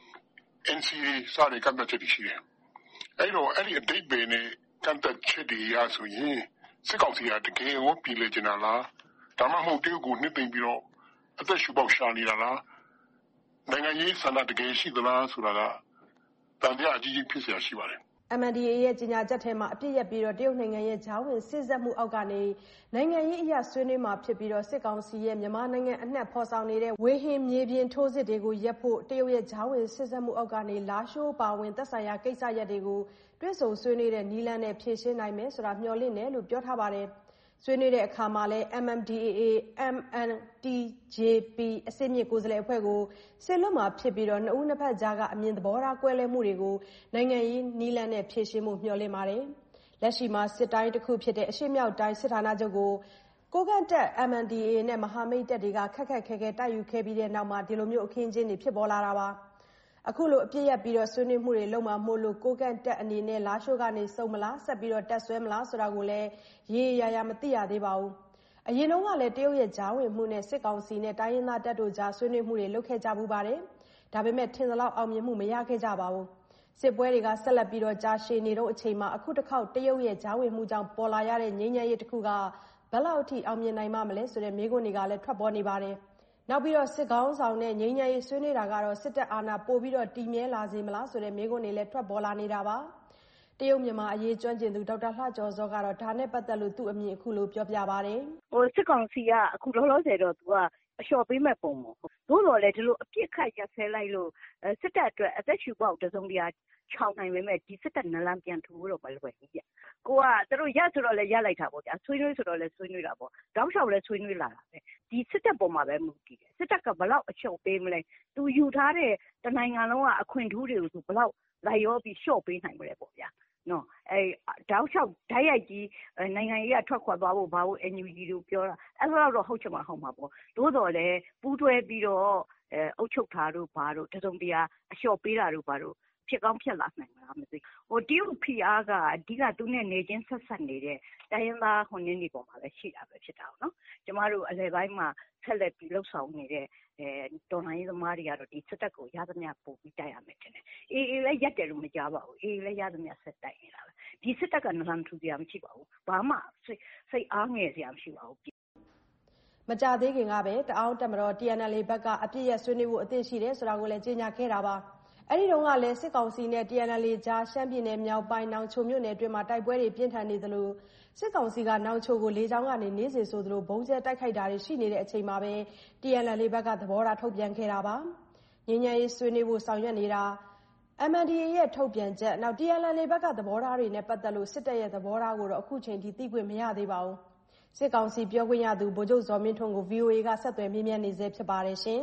N C A စတဲ့ကန့်သတ်ချက်တွေရှိတယ်အဲ့တော့အဲ့ဒီအတိတ်ပဲနဲ့ကန့်သတ်ချက်တွေရဆိုရင်စစ်ကောင်စီကတကယ်ရောပြည်လေကျင်တာလားဒါမှမဟုတ်တရုတ်ကိုနှစ်သိမ့်ပြီးတော့အသက်ရှူပေါက်ရှာနေတာလားနိုင်ငံရေးဆန္ဒတကယ်ရှိသလားဆိုတာကတန်တရားအကြီးကြီးဖြစ်เสียရှိပါတယ် M N D A ရဲ့ကြေညာချက်ထဲမှာအပြစ်ရပြီးတော့တရုတ်နိုင်ငံရဲ့ဂျာဝင်စစ်ဆက်မှုအောက်ကနေနိုင်ငံရေးအရာဆွေးနွေးမှာဖြစ်ပြီးတော့စစ်ကောင်စီရဲ့မြန်မာနိုင်ငံအနှံ့ဖော်ဆောင်နေတဲ့ဝေဟင်မြေပြင်ထိုးစစ်တွေကိုရပ်ဖို့တရုတ်ရဲ့ဂျာဝင်စစ်ဆက်မှုအောက်ကနေလာရှိုးပါဝင်သက်ဆိုင်ရာကိစ္စရပ်တွေကိုတွဲဆုံဆွေးနွေးတဲ့နီလန်နဲ့ဖြည့်ရှင်းနိုင်မယ်ဆိုတာမျှော်လင့်တယ်လို့ပြောထားပါတယ်ဆွေးနွေးတဲ့အခါမှာလည်း M M D A A M N T J P အစစ်မြစ်ကိုယ်စားလှယ်အဖွဲ့ကိုစစ်လွတ်မှာဖြစ်ပြီးတော့နှစ်ဦးနှစ်ဖက်ကြားကအမြင်သဘောထားကွဲလွဲမှုတွေကိုနိုင်ငံရေးနီလန်နဲ့ဖြည့်ရှင်းမှုမျှော်လင့်ပါတယ်လက်ရှိမှာစစ်တိုင်းတစ်ခုဖြစ်တဲ့အရှေ့မြောက်တိုင်းစစ်ဌာနချုပ်ကိုကိုကန့်တက် M N D A နဲ့မဟာမိတ်တပ်တွေကခက်ခက်ခဲခဲတိုက်ယူခဲ့ပြီးတဲ့နောက်မှာဒီလိုမျိုးအခင်းအကျင်းတွေဖြစ်ပေါ်လာတာပါအခုလိုအပြစ်ရပြီးတော့ဆွေးနွေးမှုတွေလုံးဝမို့လို့ကိုကန့်တက်အနေနဲ့လာရှိုးကနေစုံမလားဆက်ပြီးတော့တက်ဆွဲမလားဆိုတာကိုလည်းရေရရမသိရသေးပါဘူးအရင်တော့ကလည်းတရုတ်ရဲ့ဂျာဝင်မှုနဲ့စစ်ကောင်စီနဲ့တိုင်းရင်းသားတပ်တို့ကြားဆွေးနွေးမှုတွေလုပ်ခဲ့ကြမှုပါတယ်ဒါပေမဲ့ထင်သလောက်အောင်မြင်မှုမရခဲ့ကြပါဘူးစစ်ပွဲတွေကဆက်လက်ပြီးတော့ကြာရှည်နေတော့အချိန်မှာအခုတစ်ခေါက်တရုတ်ရဲ့ဂျာဝင်မှုကြောင့်ပေါ်လာရတဲ့ငြိမ်းချမ်းရေးတစ်ခုကဘယ်လောက်အထိအောင်မြင်နိုင်မှမလဲဆိုတဲ့မေးခွန်းတွေကလည်းထွက်ပေါ်နေပါတယ်နောက်ပြီးတော့စစ်ကောင်းဆောင်နဲ့ငြိမ်းချမ်းရေးဆွေးနွေးတာကတော့စစ်တပ်အာဏာပို့ပြီးတော့တည်မြဲလာစေမလားဆိုတဲ့မေးခွန်းတွေလည်းထွက်ပေါ်လာနေတာပါတရုတ်မြန်မာအရေးကျွမ်းကျင်သူဒေါက်တာလှကျော်စောကတော့ဒါနဲ့ပတ်သက်လို့သူ့အမြင်အခုလိုပြောပြပါတယ်ဟိုစစ်ကောင်စီကအခုလောလောဆယ်တော့သူကအလျှော့ပေးမဲ့ပုံပေါ့သို့တော်လည်းဒီလိုအပြစ်ခတ်ရက်ဆဲလိုက်လို့စစ်တပ်အတွက်အသက်ရှူပေါက်တစုံတရာချောင်းနိုင်ပေမဲ့ဒီစစ်တပ်နလန်ပြန်ထူလို့မလွယ်ဘူးပြကိုကသူတို့ရက်ဆိုတော့လည်းရက်လိုက်တာပေါ့ဗျာဆွေးနွေးဆိုတော့လည်းဆွေးနွေးတာပေါ့တောက်လျှောက်လည်းဆွေးနွေးလာတာပဲဒီစစ်တပ်ပေါ်မှာပဲမူတည်တယ်စစ်တပ်ကဘလောက်အလျှော့ပေးမလဲသူယူထားတဲ့တနိုင်ငံလုံးကအခွင့်ထူးတွေကိုသူဘလောက်လိုက်ရောပြီးလျှော့ပေးနိုင်မလဲပေါ့ဗျာနော်အဲတောက်လျှောက်ဓာတ်ရိုက်ကြီးနိုင်ငံရေးကထွက်ခွာသွားဖို့ဘာလို့ N U G တို့ပြောတာအဲ့လိုတော့ဟုတ်ချင်မှာဟုတ်မှာပေါ့သို့တော်လည်းပူးတွဲပြီးတော့အဲအုပ်ချုပ်တာတို့ဘာတို့တစုံတရာအလျှော့ပေးတာတို့ဘာတို့ဖြစ်ကောင်းဖြစ်လာနိုင်မှာမသိဟိုတရုတ်ဖီအားကအဓိကသူနဲ့နေချင်းဆက်ဆက်နေတဲ့တိုင်းရင်းသားဟိုနည်းနေပေါ်မှာပဲရှိတာပဲဖြစ်တာပေါ့နော်ကျမတို့အလဲပိုင်းမှာဆက်လက်ပြီးလှုပ်ဆောင်နေတဲ့အဲတော်လိုင်းသမားတွေကတော့ဒီစစ်တပ်ကိုရသမျှပို့ပြီးတိုက်ရမယ်တင်တယ်အေးအေးလည်းရက်တယ်လို့မကြားပါဘူးအေးလည်းရသမျှဆက်တိုက်နေတာပဲဒီစစ်တပ်ကနလန်ထူစရာမရှိပါဘူးဘာမှစိတ်စိတ်အားငယ်စရာမရှိပါဘူးမကြသေးခင်ကပဲတအောင်းတက်မတော် T N L A ဘက်ကအပြစ်ရဆွေးနွေးဖို့အသင့်ရှိတယ်ဆိုတာကိုလည်းကြေညာခဲ့တာပါအဲ့ဒီတော့ကလည်းစစ်ကောင်စီနဲ့ T N L A ကြားရှမ်းပြည်နယ်မြောက်ပိုင်းနောင်ချိုမြို့နယ်အတွင်းမှာတိုက်ပွဲတွေပြင်းထန်နေသလိုစစ်ကောင်စီကနောင်ချိုကိုလေကြောင်းကနေနေ့စဉ်ဆိုသလိုဘုံကျဲတိုက်ခိုက်တာတွေရှိနေတဲ့အချိန်မှာပဲ T N L A ဘက်ကသဘောထားထုတ်ပြန်ခဲ့တာပါငြိမ်းချမ်းရေးဆွေးနွေးဖို့ဆောင်ရွက်နေတာ M N D A ရဲ့ထုတ်ပြန်ချက်နောက် T N L A ဘက်ကသဘောထားတွေနဲ့ပတ်သက်လို့စစ်တပ်ရဲ့သဘောထားကိုတော့အခုချိန်ထိသိခွင့်မရသေးပါဘူးစစ်ကောင်စီပြောခွင့်ရသူဗိုလ်ချုပ်ဇော်မင်းထွန်းကို V O A ကဆက်သွယ်မေးမြန်းနေဆဲဖြစ်ပါတယ်ရှင်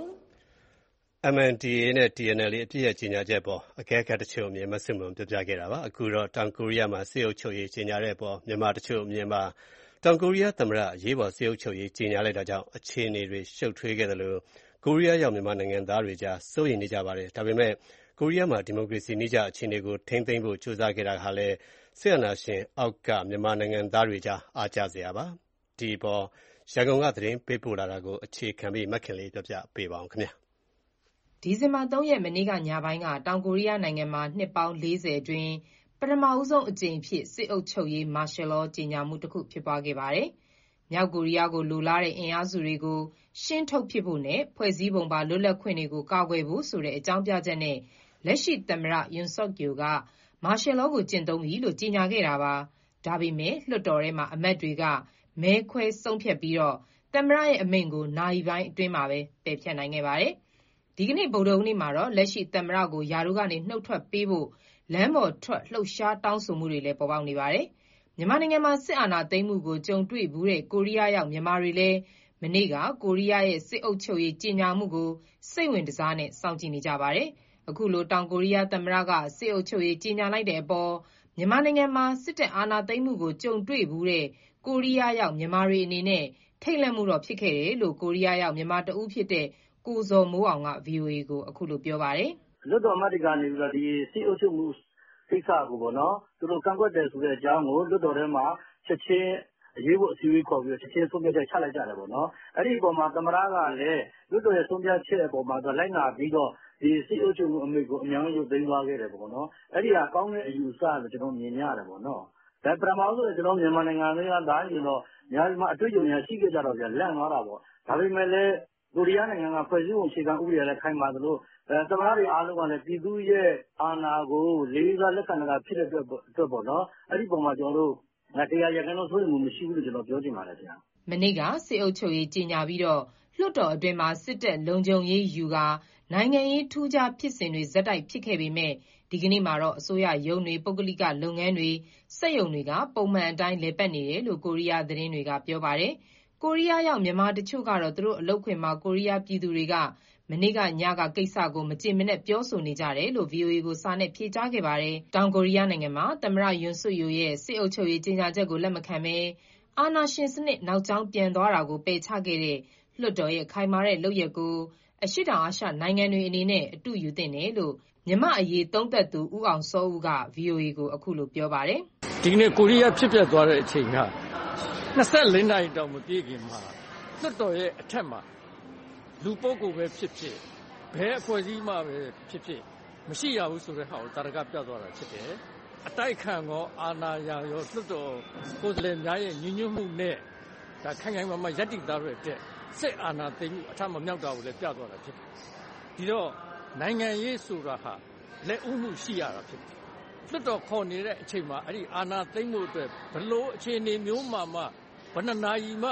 M N D A နဲ့ T N L A အပြည့်ရဲ့ကြီးညာချက်ပေါ်အကဲခတ်တချို့အမြင်မစစ်မုံပြပြခဲ့တာပါအခုတော့တောင်ကိုရီးယားမှာစစ်အုပ်ချုပ်ရေးကြီးညာတဲ့ပေါ်မြန်မာတချို့အမြင်မှာတောင်ကိုရီးယားသမ္မတရေးပေါ်စစ်အုပ်ချုပ်ရေးကြီးညာလိုက်တာကြောင့်အခြေအနေတွေရှုပ်ထွေးခဲ့တယ်လို့ကိုရီးယားရောက်မြန်မာနိုင်ငံသားတွေကြားစိုးရိမ်နေကြပါတယ်ဒါပေမဲ့ကိုရီးယားမှာဒီမိုကရေစီနည်းကျအခြေအနေကိုထိန်းသိမ်းဖို့ကြိုးစားခဲ့တာဟာလည်းစစ်အာဏာရှင်အောက်ကမြန်မာနိုင်ငံသားတွေကြားအားကျစရာပါဒီပေါ်ရန်ကုန်ကသတင်းပေးပို့လာတာကိုအခြေခံပြီးမခင်လေးပြပြပေးပါအောင်ခင်ဗျာဒီဇင်ဘာသုံးရက်မနေ့ကညပိုင်းကတောင်ကိုရီးယားနိုင်ငံမှာနှစ်ပေါင်းလေးဆယ်အတွင်းပထမဦးဆုံးအကြိမ်ဖြစ်စစ်အုပ်ချုပ်ရေးမာရှယ်လောကြေညာမှုတစ်ခုဖြစ်ပွားခဲ့ပါတယ်။မြောက်ကိုရီးယားကိုလိုလားတဲ့အင်အားစုတွေကိုရှင်းထုတ်ဖြစ်ဖို့နဲ့ဖွဲ့စည်းပုံပါလွတ်လပ်ခွင့်တွေကိုကာကွယ်ဖို့ဆိုတဲ့အကြောင်းပြချက်နဲ့လက်ရှိသမ္မတယွန်ဆော့ကျိုကမာရှယ်လောကိုကျင့်သုံးပြီလို့ကြေညာခဲ့တာပါ။ဒါပေမဲ့လွှတ်တော်ထဲမှာအမတ်တွေကမဲခွဲဆုံးဖြတ်ပြီးတော့သမ္မတရဲ့အမိန့်ကိုနာရီပိုင်းအတွင်းမှာပဲပယ်ဖျက်နိုင်ခဲ့ပါတယ်။ဒီကနေ့ဗုဒ္ဓဟူးနေ့မှာတော့လက်ရှိသမ္မတကိုယာရုကနေနှုတ်ထွက်ပေးဖို့လမ်းပေါ်ထွက်လှုပ်ရှားတောင်းဆိုမှုတွေလည်းပေါ်ပေါက်နေပါတယ်။မြန်မာနိုင်ငံမှာစစ်အာဏာသိမ်းမှုကိုကြုံတွေ့ဘူးတဲ့ကိုရီးယားရောက်မြန်မာတွေလည်းမနေ့ကကိုရီးယားရဲ့စစ်အုပ်ချုပ်ရေးကြီးညာမှုကိုစိတ်ဝင်တစားနဲ့စောင့်ကြည့်နေကြပါတယ်။အခုလိုတောင်ကိုရီးယားသမ္မတကစစ်အုပ်ချုပ်ရေးကြီးညာလိုက်တဲ့အပေါ်မြန်မာနိုင်ငံမှာစစ်တပ်အာဏာသိမ်းမှုကိုကြုံတွေ့ဘူးတဲ့ကိုရီးယားရောက်မြန်မာတွေအနေနဲ့ထိတ်လန့်မှုတော့ဖြစ်ခဲ့တယ်လို့ကိုရီးယားရောက်မြန်မာတဦးဖြစ်တဲ့ကိုဇော်မိုးအောင်က V O A ကိုအခုလိုပြောပါတယ်လွှတ်တော်အမတ်တွေကနေပြီးတော့ဒီစစ်အုပ်ချုပ်မှုကိစ္စကိုပေါ့နော်သူတို့ကန့်ကွက်တယ်ဆိုတဲ့အကြောင်းကိုလွှတ်တော်ထဲမှာချက်ချင်းအရေးပေါ်အစည်းအဝေးခေါ်ပြီးတော့ချက်ချင်းဆုံးဖြတ်ချက်ချလိုက်ကြတယ်ပေါ့နော်အဲ့ဒီအပေါ်မှာသမ္မတကလည်းလွှတ်တော်ရဲ့ဆုံးဖြတ်ချက်အပေါ်မှာတော့လိုက်နာပြီးတော့ဒီစစ်အုပ်ချုပ်မှုအမိန့်ကိုအများကြီးရုပ်သိမ်းသွားခဲ့တယ်ပေါ့နော်အဲ့ဒီဟာကောင်းတဲ့အယူအဆလို့ကျွန်တော်မြင်ရတယ်ပေါ့နော်ဒါပထမဆုံးကျွန်တော်မြန်မာနိုင်ငံလေးကဒါရင်တော့ညာမှာအတွေ့အကြုံများရှိခဲ့ကြတော့ဗျလန့်သွားတာပေါ့ဒါပေမဲ့လည်းကိုရီးယားနိုင်ငံကဖွဲ့စည်းပုံအခြေခံဥပဒေလည်းခိုင်မာသလိုသမ္မတတွေအားလုံးကလည်းပြည်သူရဲ့အာဏာကိုလေးစားလက်ခံတာဖြစ်တဲ့အတွက်အတွက်ပေါ့နော်အဲ့ဒီပုံမှာကျွန်တော်တို့တရားရခိုင်လို့ဆိုရင်မရှိဘူးလို့ကျွန်တော်ပြောချင်ပါတယ်ဗျာမနေ့ကစစ်အုပ်ချုပ်ရေးကြီးညာပြီးတော့လွှတ်တော်အတွင်းမှာစစ်တပ်လုံခြုံရေးယူကနိုင်ငံရေးထူးခြားဖြစ်စဉ်တွေဇက်တိုက်ဖြစ်ခဲ့ပေမဲ့ဒီကနေ့မှာတော့အစိုးရရုံးတွေပုဂ္ဂလိကလုပ်ငန်းတွေစက်ရုံတွေကပုံမှန်အတိုင်းလည်ပတ်နေတယ်လို့ကိုရီးယားသတင်းတွေကပြောပါတယ်ကိုရီးယားရောက်မြန်မာတချို့ကတော့သူတို့အလုပ်ခွင်မှာကိုရီးယားပြည်သူတွေကမနေ့ကညကကိစ္စကိုမကြေမနက်ပြောဆိုနေကြတယ်လို့ V O A ကိုစာနဲ့ဖြေကြားခဲ့ပါတယ်။တောင်ကိုရီးယားနိုင်ငံမှာသမ္မတယွန်ဆွတ်ယိုရဲ့စစ်အုပ်ချုပ်ရေးကြေညာချက်ကိုလက်မခံဘဲအာဏာရှင်စနစ်နောက်ကျောင်းပြန်သွားတာကိုပယ်ချခဲ့တဲ့လွှတ်တော်ရဲ့ခိုင်မာတဲ့လုပ်ရက်ကိုအရှေ့တောင်အာရှနိုင်ငံတွေအနေနဲ့အတူယူသင့်တယ်လို့မြန်မာအရေးသုံးသပ်သူဦးအောင်စောဦးက V O A ကိုအခုလိုပြောပါတယ်။ဒီနေ့ကိုရီးယားဖြစ်ပျက်သွားတဲ့အချိန်ကနှစ်ဆယ့်လေးနာရီတောင်မပြည့်ခင်မှာလွှတ်တော်ရဲ့အထက်မှာလူပုဂ္ဂိုလ်ပဲဖြစ်ဖြစ်ဘယ်အဖွဲ့အစည်းမှပဲဖြစ်ဖြစ်မရှိရဘူးဆိုတဲ့ဟာကိုတာရကပြသွားတာဖြစ်တယ်အတိုက်ခံကောအာဏာရရောလွှတ်တော်ကိုယ်စားလှယ်များရဲ့ညီညွတ်မှုနဲ့ဒါခိုင်ခိုင်မာမာရပ်တည်သားရတဲ့စစ်အာဏာသိမ်းမှုအထမမြောက်တာကိုလည်းပြသွားတာဖြစ်တယ်ဒီတော့နိုင်ငံရေးဆိုတာဟာလက်ဦးမှုရှိရတာဖြစ်တယ်လွှတ်တော်ခေါ်နေတဲ့အချိန်မှာအဲ့ဒီအာဏာသိမ်းမှုအတွက်ဘလို့အခြေအနေမျိုးမှမှဘဏ္ဍာနာယီမှ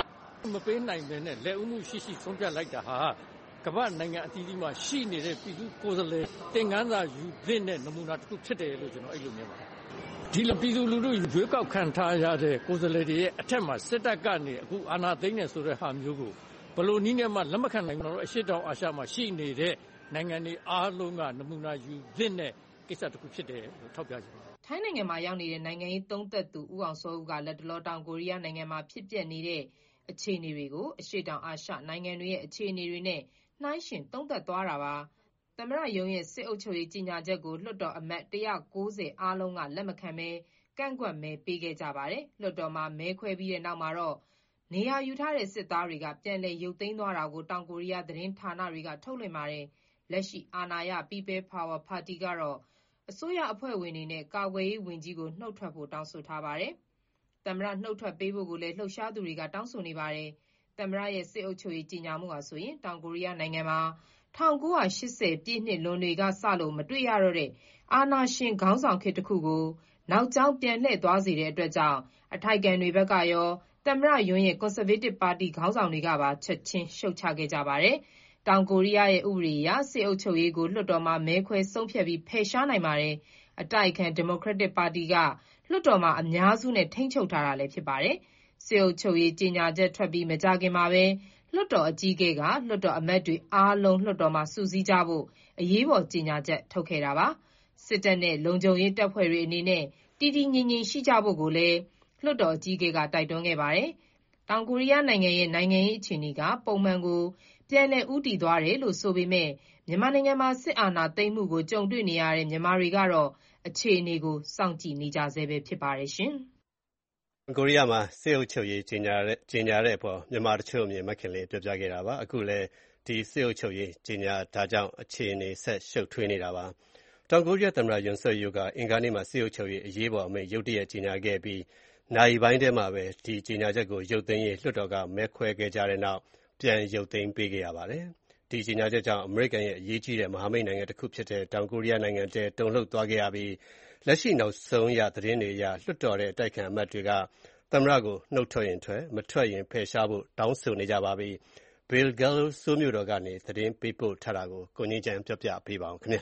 မပေးနိုင်ဘဲနဲ့လက်ဦးမှုရှိရှိဆုံးဖြတ်လိုက်တာဟာကမ္ဘာနိုင်ငံအသီးသီးမှာရှိနေတဲ့ပြည်သူကိုယ်စားလှယ်တင်ကန်းစာယူသင့်တဲ့နမူနာတစ်ခုဖြစ်တယ်လို့ကျွန်တော်အဲ့လိုမြင်ပါတယ်ဒီလိုပြည်သူလူထုရွေးကောက်ခံထားရတဲ့ကိုယ်စားလှယ်တွေရဲ့အထက်မှာစစ်တပ်ကနေအခုအာဏာသိမ်းနေဆိုတဲ့ဟာမျိုးကိုဘလို့နည်းနဲ့မှလက်မခံနိုင်ဘူးတော့အရှိတောင်အာရှမှာရှိနေတဲ့နိုင်ငံတွေအားလုံးကနမူနာယူသင့်တဲ့ကိစ္စတစ်ခုဖြစ်တယ်လို့ထောက်ပြချင်ပါတယ်ထိုင်းနိုင်ငံမှာရောက်နေတဲ့နိုင်ငံရေးသုံးသက်သူဦးအောင်စောဦးကလက်တလောတောင်ကိုရီးယားနိုင်ငံမှာဖြစ်ပျက်နေတဲ့အခြေအနေတွေကိုအရှိတောင်အာရှနိုင်ငံတွေရဲ့အခြေအနေတွေနဲ့နှိုင်းယှဉ်သုံးသပ်သွားတာပါသမ္မတရုံးရဲ့စစ်အုပ်ချုပ်ရေးကြီးညာချက်ကိုလွှတ်တော်အမတ်one ninetyအားလုံးကလက်မခံဘဲကန့်ကွက်မဲပေးခဲ့ကြပါတယ်လွှတ်တော်မှာမဲခွဲပြီးတဲ့နောက်မှာတော့နေရာယူထားတဲ့စစ်သားတွေကပြန်လည်ရုပ်သိမ်းသွားတာကိုတောင်ကိုရီးယားသတင်းဌာနတွေကထုတ်လွှင့်ပါတယ်လက်ရှိအာဏာရ People Power Party ကတော့အစိုးရအဖွဲ့ဝင်တွေနဲ့ကာကွယ်ရေးဝန်ကြီးကိုနှုတ်ထွက်ဖို့တောင်းဆိုထားပါတယ်သမ္မတနှုတ်ထွက်ပေးဖို့ကိုလည်းလှုပ်ရှားသူတွေကတောင်းဆိုနေပါတယ်သမ္မတရဲ့စစ်အုပ်ချုပ်ရေးကြီးညာမှုဟာဆိုရင်တောင်ကိုရီးယားနိုင်ငံမှာnineteen eightyပြည့်နှစ်လွန်တွေကစလို့မတွေ့ရတော့တဲ့အာဏာရှင်ခေါင်းဆောင်ခေတ်တစ်ခုကိုနောက်ကျောင်းပြန်လှည့်သွားစေတဲ့အတွက်ကြောင့်အထိုက်ကန်တွေဘက်ကရောသမ္မတယွန်းရဲ့ Conservative Party ခေါင်းဆောင်တွေကပါချက်ချင်းရှုတ်ချခဲ့ကြပါတယ်။တောင်ကိုရီးယားရဲ့ဥပဒေအရစစ်အုပ်ချုပ်ရေးကိုလွှတ်တော်မှာမဲခွဲဆုံးဖြတ်ပြီးဖယ်ရှားနိုင်ပါတယ်။အတိုက်အခံ Democratic Party ကလွှတ်တော်မှာအများစုနဲ့ထိန်းချုပ်ထားတာလည်းဖြစ်ပါတယ်။စစ်အုပ်ချုပ်ရေးကြေညာချက်ထွက်ပြီးမကြာခင်မှာပဲလွှတ်တော်အကြီးအကဲကလွှတ်တော်အမတ်တွေအားလုံးလွှတ်တော်မှာစုစည်းကြဖို့အရေးပေါ်ကြေညာချက်ထုတ်ခဲ့တာပါစစ်တပ်နဲ့လုံခြုံရေးတပ်ဖွဲ့တွေအနေနဲ့တည်တည်ငြိမ်ငြိမ်ရှိကြဖို့ကိုလည်းလွှတ်တော်အကြီးအကဲကတိုက်တွန်းခဲ့ပါတယ်တောင်ကိုရီးယားနိုင်ငံရဲ့နိုင်ငံရေးအခြေအနေကပုံမှန်ကိုပြန်လည်ဦးတည်သွားတယ်လို့ဆိုပေမဲ့မြန်မာနိုင်ငံမှာစစ်အာဏာသိမ်းမှုကိုကြုံတွေ့နေရတဲ့မြန်မာတွေကတော့အခြေအနေကိုစောင့်ကြည့်နေကြဆဲပဲဖြစ်ပါတယ်ရှင်ကိုရီးယားမှာစစ်အုပ်ချုပ်ရေးကြီးညာတဲ့ကြီးညာတဲ့အပေါ်မြန်မာတချို့အမြင်မခင်လေးပြောပြခဲ့တာပါအခုလည်းဒီစစ်အုပ်ချုပ်ရေးကြီးညာဒါကြောင့်အခြေအနေဆက်ရှုပ်ထွေးနေတာပါတောင်ကိုရီးယားသမ္မတယွန်ဆွတ်ယူကအင်္ဂါနေ့မှာစစ်အုပ်ချုပ်ရေးအရေးပေါ်အမိန့်ရုတ်တရက်ကြီးညာခဲ့ပြီးနိုင်ပိုင်းထဲမှာပဲဒီကြီးညာချက်ကိုရုတ်သိမ်းရေးလွှတ်တော်ကမဲခွဲခဲ့ကြတဲ့နောက်ပြန်ရုတ်သိမ်းပေးခဲ့ရပါတယ်ဒီကြီးညာချက်ကြောင့်အမေရိကန်ရဲ့အရေးကြီးတဲ့မဟာမိတ်နိုင်ငံတစ်ခုဖြစ်တဲ့တောင်ကိုရီးယားနိုင်ငံတဲတုန်လှုပ်သွားခဲ့ရပြီးလက်ရှိနောက်ဆုံးရသတင်းတွေအရလွှတ်တော်ရဲ့အတိုက်ခံအမတ်တွေကသမ္မတကိုနှုတ်ထွက်ရင်ထွက်မထွက်ရင်ဖယ်ရှားဖို့တောင်းဆိုနေကြပါပြီ။ Bill Gallo ဆိုးမြို့တော်ကနေသတင်းပေးပို့ထားတာကိုကိုငင်းချန်ပြောပြပေးပါအောင်ခင်ဗျာ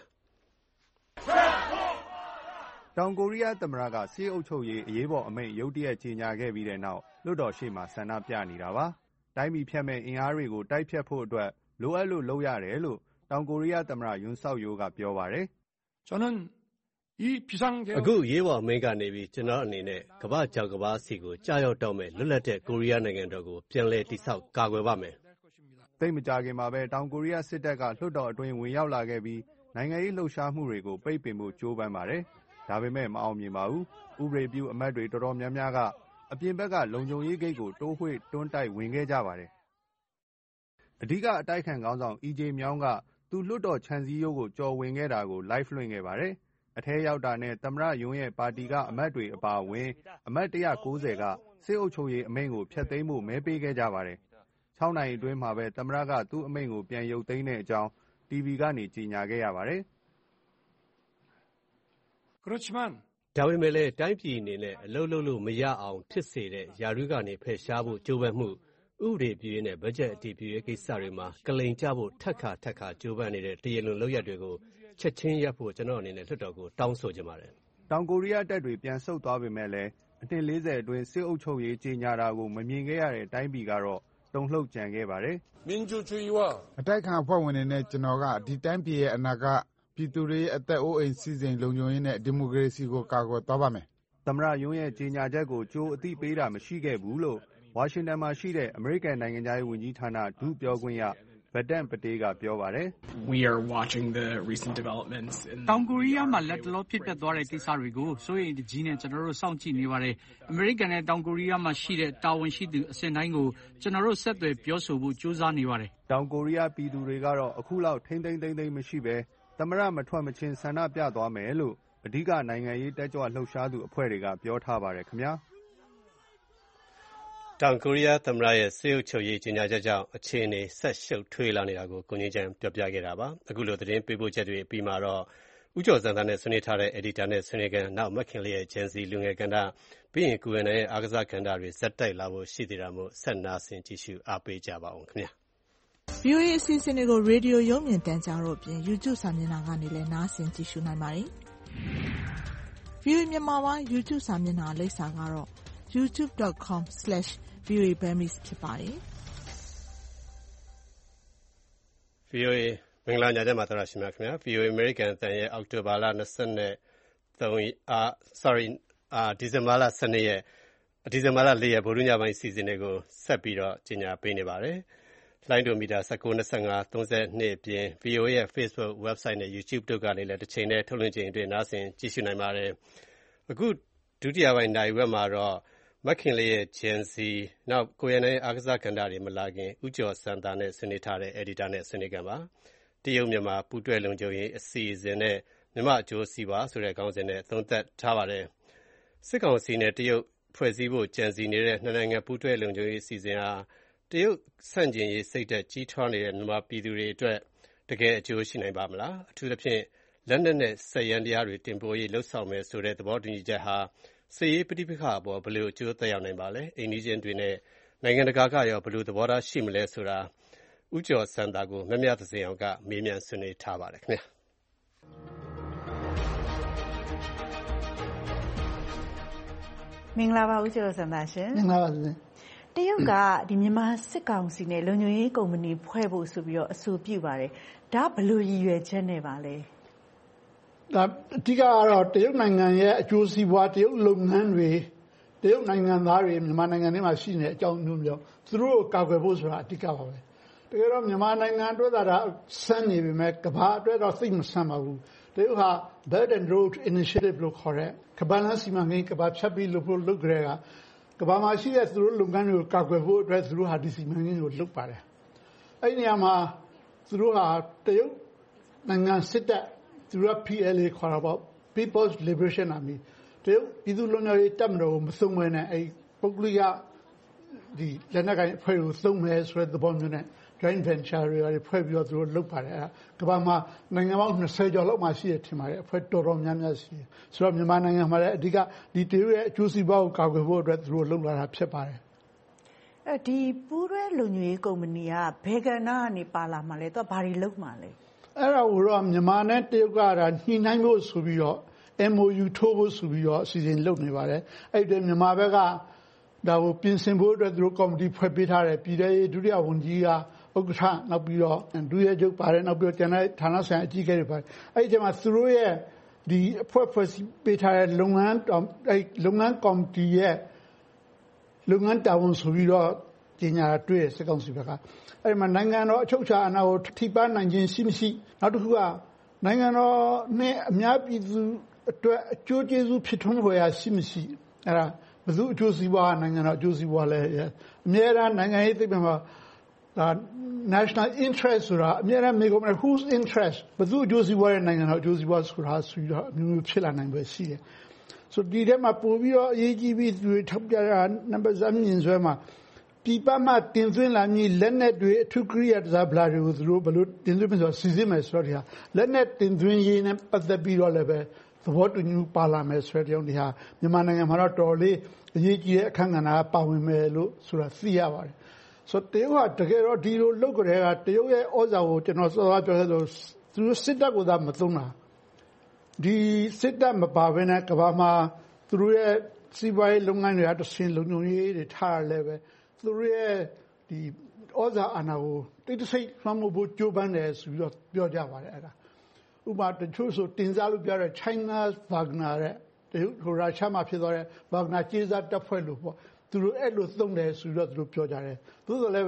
။တောင်ကိုရီးယားသမ္မတကစစ်အုပ်ချုပ်ရေးအရေးပေါ်အမိန့်ရုတ်တရက်ကြေညာခဲ့ပြီးတဲ့နောက်လွှတ်တော်ရှေ့မှာဆန္ဒပြနေတာပါ။တိုင်းပြည်ဖြတ်မဲ့အင်အားတွေကိုတိုက်ဖြတ်ဖို့အတွက်လိုအပ်လို့လုပ်ရတယ်လို့တောင်ကိုရီးယားသမ္မတယွန်ဆောက်ယိုးကပြောပါတယ်။저는 이 비상계엄 အခုရေးပေါ်အမိန့်ကနေပြီးကျွန်တော်အနေနဲ့ကမ္ဘာကြောက်ကမ္ဘာစီကိုကြာရောက်တော့မဲ့လွတ်လပ်တဲ့ကိုရီးယားနိုင်ငံတော်ကိုပြန်လည်တည်ဆောက်ကာကွယ်ပါမယ်။သိမကြခင်မှာပဲတောင်ကိုရီးယားစစ်တပ်ကလွှတ်တော်အတွင်းဝင်ရောက်လာခဲ့ပြီးနိုင်ငံရေးလှုပ်ရှားမှုတွေကိုပိတ်ပင်ဖို့ကြိုးပမ်းပါတယ်။ဒါပေမဲ့မအောင်မြင်ပါဘူး။ဥပဒေပြုအမတ်တွေတော်တော်များများကအပြင်ဘက်ကလုံခြုံရေးဂိတ်ကိုတိုးဝှေ့တွန်းတိုက်ဝင်ခဲ့ကြပါတယ်။အဓိကအတိုက်ခံခေါင်းဆောင် အီဂျေမြောင်းကသူလွှတ်တော်ခြံစည်းရိုးကိုကျော်ဝင်ခဲ့တာကို live လွှင့်ခဲ့ပါတယ်။အထဲရောက်တာနဲ့သမ္မတယွန်းရဲ့ပါတီကအမတ်တွေအပါအဝင်အမတ်one ninetyကစစ်အုပ်ချုပ်ရေးအမိန့်ကိုဖျက်သိမ်းဖို့မဲပေးခဲ့ကြပါတယ်။၆နာရီအတွင်းမှာပဲသမ္မတကသူ့အမိန့်ကိုပြန်ရုပ်သိမ်းတဲ့အကြောင်း တီဗီ ကနေကြေညာခဲ့ရပါတယ်။ဒါပေမဲ့လည်းတိုင်းပြည်အနေနဲ့အလုပ်လုပ်လို့မရအောင်ဖြစ်စေတဲ့ယာရုကနေဖယ်ရှားဖို့ကြိုးပမ်းမှုဥပဒေပြုရေးနဲ့ဘတ်ဂျက်အတည်ပြုရေးကိစ္စတွေမှာကလိန်ကျဖို့ထက်ခါထက်ခါကြိုးပမ်းနေတဲ့တရားလွန်လုပ်ရက်တွေကိုချက်ချင်းရပ်ဖို့ကျွန်တော်အနေနဲ့လွှတ်တော်ကိုတောင်းဆိုချင်ပါတယ်။တောင်ကိုရီးယားတပ်တွေပြန်ဆုတ်သွားပေမဲ့လည်းအနှစ်၄၀အတွင်းစစ်အုပ်ချုပ်ရေးကြေညာတာကိုမမြင်ခဲ့ရတဲ့တိုင်းပြည်ကတော့တုန်လှုပ်ကြံခဲ့ပါတယ်။အတိုက်ခံအဖွဲ့ဝင်တွေနဲ့ကျွန်တော်ကဒီတိုင်းပြည်ရဲ့အနာဂတ်ပြည်သူတွေရဲ့အသက်အိုးအိမ်စီစဉ်လုံခြုံရေးနဲ့ဒီမိုကရေစီကိုကာကွယ်သွားပါမယ်။သမ္မတယွန်းရဲ့ကြေညာချက်ကိုကြိုးအသိပေးတာမရှိခဲ့ဘူးလို့ဝါရှင်တန်မှာရှိတဲ့အမေရိကန်နိုင်ငံသားရေးဝန်ကြီးဌာနဒုပြောခွင့်ရဗဒန့်ပတေးကပြောပါတယ်။ We are watching the recent developments in တောင်ကိုရီးယားမှာလက်တလောဖြစ်ပျက်သွားတဲ့ကိစ္စတွေကိုစိုးရိမ်တကြီးနဲ့ကျွန်တော်တို့စောင့်ကြည့်နေပါတယ်။အမေရိကန်နဲ့တောင်ကိုရီးယားမှာရှိတဲ့တာဝန်ရှိသူအဆင့်တိုင်းကိုကျွန်တော်တို့ဆက်သွယ်ပြောဆိုဖို့ကြိုးစားနေပါတယ်။တောင်ကိုရီးယားပြည်သူတွေကတော့အခုလောက်ထိမ့်သိမ့်သိမ့်သိမ့်မရှိပဲသမ္မတမထွက်မချင်းဆန္ဒပြသွားမယ်လို့အဓိကနိုင်ငံရေးတက်ကြွလှုပ်ရှားသူအဖွဲ့တွေကပြောထားပါတယ်ခင်ဗျာ။တောင်ကိုရီးယားသမ္မတရဲ့စစ်အုပ်ချုပ်ရေးကြေညာချက်ကြောင့်အခြေအနေဆက်ရှုပ်ထွေးလာနေတာကိုကိုငင်းချန်ပြောပြခဲ့တာပါအခုလိုသတင်းပေးပို့ချက်တွေပြီးမှာတော့ဦးကျော်ဇံသာနဲ့ဆွေးနွေးထားတဲ့ editor နဲ့ဆွေးနွေးခန်းနောက်မခင်လေးရဲ့ Gen Z လူငယ်ကဏ္ဍပြီးရင်ကိုယ်နဲ့အားကစားကဏ္ဍတွေဆက်တိုက်လာဖို့ရှိသေးတာမို့ဆက်နာဆင်ကြည့်ရှုအားပေးကြပါအောင်ခင်ဗျာဗွီအိုအေ အစီအစဉ်တွေကိုရေဒီယိုရုပ်မြင်သံကြားတို့အပြင် YouTube စာမျက်နှာကနေလည်းနားဆင်ကြည့်ရှုနိုင်ပါတယ်။ ဗွီအိုအေမြန်မာပိုင်း YouTube စာမျက်နှာလိပ်စာကတော့ ยูทูบ ဒอท คอม စလက်ရှ် ဗွီအိုအေ Burmese ဖြစ်ပါတယ်။ ဗွီအိုအေမင်္ဂလာညချမ်းပါတော်ရရှိမြခင်ဗျာ ဗွီအိုအေ American အသံရဲ့အောက်တိုဘာလ၂၃အာ sorry အာဒီဇင်ဘာလ၁၂ရက်ဒီဇင်ဘာလ၄ရက်ဗုဒ္ဓညပိုင်းစီစဉ်တွေကိုဆက်ပြီးတော့ကြီးညာပေးနေပါတယ်။လိုင်းဒိုမီတာ၁၉ ၂၅ ၃၂အပြင် ဗီအိုအေရဲ့ Facebook website နဲ့ YouTube တို့ကနေလည်းတစ်ချိန်တည်းထုတ်လွှင့်ချိန်အတွင်းနားဆင်ကြည့်ရှုနိုင်ပါတယ်။အခုဒုတိယပိုင်းနိုင်ဝက်မှာတော့မခင်လေးရဲ့ Gen Z နောက်ကိုရနိုင်အားကစားကဏ္ဍတွေမလာခင်ဦးကျော်စံသာနဲ့ဆွေးနွေးထားတဲ့ editor နဲ့ဆွေးနွေးကြပါတရုတ်မြန်မာပူးတွဲလုံခြုံရေးအစီအစဉ်နဲ့မြန်မာအကျိုးစီးပွားဆိုတဲ့ခေါင်းစဉ်နဲ့သုံးသပ်ထားပါတယ်စစ်ကောင်စီနဲ့တရုတ်ဖွဲ့စည်းဖို့ကြံစည်နေတဲ့နှစ်နိုင်ငံပူးတွဲလုံခြုံရေးအစီအစဉ်ဟာတရုတ်ဆန့်ကျင်ရေးစိတ်သက်ကြီးထွားနေတဲ့မြန်မာပြည်သူတွေအတွက်တကယ်အကျိုးရှိနိုင်ပါမလားအထူးသဖြင့်လက်နက်နဲ့စက်ယန္တရားတွေတင်ပို့ရေးလှုပ်ဆောင်မယ်ဆိုတဲ့သဘောတူညီချက်ဟာစစ်ရေးပဋိပက္ခအပေါ်ဘယ်လိုအကျိုးသက်ရောက်နိုင်ပါလဲအိမ်နီးချင်းတွေနဲ့နိုင်ငံတကာကရောဘယ်လိုသဘောထားရှိမလဲဆိုတာဦးကျော်စံသာကိုမမြသဇင်အောင်ကမေးမြန်းဆွေးနွေးထားပါတယ်ခင်ဗျာမင်္ဂလာပါဦးကျော်စံသာရှင်မင်္ဂလာပါရှင်တရုတ်ကဒီမြန်မာစစ်ကောင်စီနဲ့လုံခြုံရေးကုမ္ပဏီဖွဲ့ဖို့ဆိုပြီးတော့အဆိုပြုပါတယ်ဒါဘယ်လိုရည်ရွယ်ချက်နဲ့ပါလဲဒါအဓိကကတော့တရုတ်နိုင်ငံရဲ့အကျိုးစီးပွားတရုတ်လုပ်ငန်းတွေတရုတ်နိုင်ငံသားတွေမြန်မာနိုင်ငံထဲမှာရှိနေတဲ့အကြောင်းမျိုးမျိုးသူတို့ကိုကာကွယ်ဖို့ဆိုတာအဓိကပါပဲတကယ်တော့မြန်မာနိုင်ငံအတွက်သာဆန်းနေပေမဲ့ကမ္ဘာအတွက်တော့သိမဆန်းပါဘူးတရုတ်ဟာ Belt and Road Initiative လို့ခေါ်တဲ့ကမ္ဘာလမ်းစီမံကိန်းကမ္ဘာဖြတ်ပြီးလုပ်ဖို့လုပ်ကြတဲ့ကကမ္ဘာမှာရှိတဲ့သူတို့လုပ်ငန်းတွေကိုကာကွယ်ဖို့အတွက်သူတို့ဟာဒီစီမံကိန်းကိုလုပ်ပါတယ်အဲ့ဒီနေရာမှာသူတို့ဟာတရုတ်နိုင်ငံစစ်တပ်သူတို့ P L A ခေါ်တာပေါ့ People's Liberation Army တရုတ်ပြည်သူ့လွတ်မြောက်ရေးတပ်မတော်ကိုမစုံမနဲ့အဲ့ပုဂ္ဂလိကဒီလက်နက်ကိုင်အဖွဲ့ကိုသုံးမယ်ဆိုတဲ့သဘောမျိုးနဲ့ joint venture တွေဖွဲ့ပြီးတော့သူတို့လုပ်ပါတယ်အဲ့ကမ္ဘာမှာနိုင်ငံပေါင်း၂၀ကျော်လောက်မှရှိတယ်ထင်ပါတယ်အဖွဲ့တော်တော်များများရှိတယ်ဆိုတော့မြန်မာနိုင်ငံမှာလည်းအဓိကဒီတရုတ်ရဲ့အကျိုးစီးပွားကိုကာကွယ်ဖို့အတွက်သူတို့လုပ်လာတာဖြစ်ပါတယ်အဲ့ဒီပူးတွဲလုံခြုံရေးကုမ္ပဏီကဘယ်ကဏ္ဍကနေပါလာမှလဲသူကဘာတွေလုပ်မှလဲအဲ့ဒါကိုတော့မြန်မာနဲ့တရုတ်ကဒါညှိနှိုင်းဖို့ဆိုပြီးတော့ M O U ထိုးဖို့ဆိုပြီးတော့အစီအစဉ်လုပ်နေပါတယ်အဲ့ဒီမြန်မာဘက်ကဒါကိုပြင်ဆင်ဖို့အတွက်သူတို့ကော်မတီဖွဲ့ပေးထားတယ်ပြည်ထောင်ရေးဒုတိယဝန်ကြီးကဥက္ကဋ္ဌနောက်ပြီးတော့ဒုရဲချုပ်ပါတယ်နောက်ပြီးတော့ကျန်တဲ့ဌာနဆိုင်အကြီးအကဲတွေပါတယ်အဲ့ဒီမှာသူတို့ရဲ့ဒီအဖွဲ့ဖွဲ့ပေးထားတဲ့လုပ်ငန်းအဲ့လုပ်ငန်းကော်မတီရဲ့လုပ်ငန်းတာဝန်ဆိုပြီးတော့ကြီးညာတွေ့ရစစ်ကောင်စီဘက်ကအဲ့ဒီမှာနိုင်ငံတော်အချုပ်အခြာအာဏာကိုထိပါနိုင်ခြင်းရှိမရှိနောက်တစ်ခုကနိုင်ငံတော်နဲ့အများပြည်သူအတွက်အကျိုးကျေးဇူးဖြစ်ထွန်းဖွယ်ရာရှိမရှိအဲ့ဒါဘယ်သူအကျိုးစီးပွားနိုင်ငံတော်အကျိုးစီးပွားလဲအများအားနိုင်ငံရေးသိပ္ပံမှာဒါ national interest ဆိုတာအများအားမေးကုန်တယ် whose interest ဘယ်သူအကျိုးစီးပွားရဲ့နိုင်ငံတော်အကျိုးစီးပွားဆိုတာဆိုပြီးတော့အမျိုးမျိုးဖြစ်လာနိုင်ပဲရှိတယ်ဆိုဒီထဲမှာပို့ပြီးတော့အရေးကြီးပြီးသူထောက်ပြတာနံပါတ်三မြင်ဆွဲမှာပြည်ပမှာတင်သွင်းလာမည်လက်နက်တွေအထူးကိရိယာတစားဗလာတွေကိုသူတို့ဘယ်လိုတင်သွင်းမလဲဆိုတော့စီစစ်မယ်ဆိုတော့ဒီဟာလက်နက်တင်သွင်းရေးနဲ့ပတ်သက်ပြီးတော့လည်းပဲသဘောတူညီပါလာမယ်ဆိုတဲ့ကြောင့်ဒီဟာမြန်မာနိုင်ငံမှာတော့တော်လေးအရေးကြီးတဲ့အခမ်းကဏ္ဍပါဝင်မယ်လို့ဆိုတာသိရပါတယ်ဆိုတော့တရုတ်ကတကယ်တော့ဒီလိုလုပ်ကြတဲ့ကတရုတ်ရဲ့ဩဇာကိုကျွန်တော်စောစောပြောခဲ့လို့သူစစ်တပ်ကသာမသုံးတာဒီစစ်တပ်မပါဘဲနဲ့ကမ္ဘာမှာသူတို့ရဲ့စီးပွားရေးလုပ်ငန်းတွေကတဆင်လုံခြုံရေးတွေထားရလဲပဲသူတို့ရဲ့ဒီဩဇာအာဏာကိုတိတ်တဆိတ်လွှမ်းမိုးဖို့ကြိုးပမ်းတယ်ဆိုပြီးတော့ပြောကြပါတယ်အဲ့ဒါဥပမာတချို့ဆိုတင်စားလို့ပြောတဲ့ China Wagner တဲ့တရုတ်ဟိုရုရှားမှာဖြစ်သွားတဲ့ Wagner ကြေးစားတပ်ဖွဲ့လို့ပေါ့သူတို့အဲ့လိုသုံးတယ်ဆိုတော့သူတို့ပြောကြတယ်သို့တော်လည်းပဲ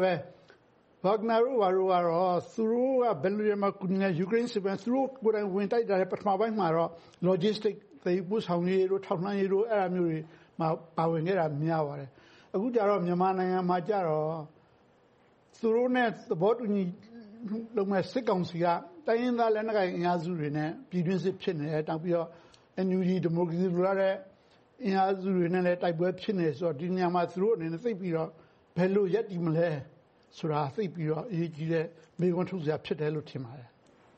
Wagner တို့ဘာလို့ကတော့သူတို့ကဘယ်လိုမှကုနေယူကရိန်းစစ်ပွဲသူတို့ကိုယ်တိုင်ဝင်တိုက်တာပထမပိုင်းမှာတော့ logistic သိပို့ဆောင်ရေးတို့ထောက်လှမ်းရေးတို့အဲ့အမျိုးတွေမှာပါဝင်ခဲ့တာများပါတယ်အခုကျတော့မြန်မာနိုင်ငံမှာကျတော့သူတို့နဲ့သဘောတူညီလုံးမဲ့စစ်ကောင်စီကတိုင်းရင်းသားလက်နက်ကိုင်အင်အားစုတွေနဲ့ပြည်တွင်းစစ်ဖြစ်နေတယ်တောက်ပြီးတော့ N U G ဒီမိုကရေစီလိုလားတဲ့အင်အားစုတွေနဲ့လည်းတိုက်ပွဲဖြစ်နေဆိုတော့ဒီနေရာမှာသူတို့အနေနဲ့သိပြီးတော့ဘယ်လိုရက်တည်မလဲဆိုတာသိပြီးတော့အရေးကြီးတဲ့မေးခွန်းထုတ်စရာဖြစ်တယ်လို့ထင်ပါတယ်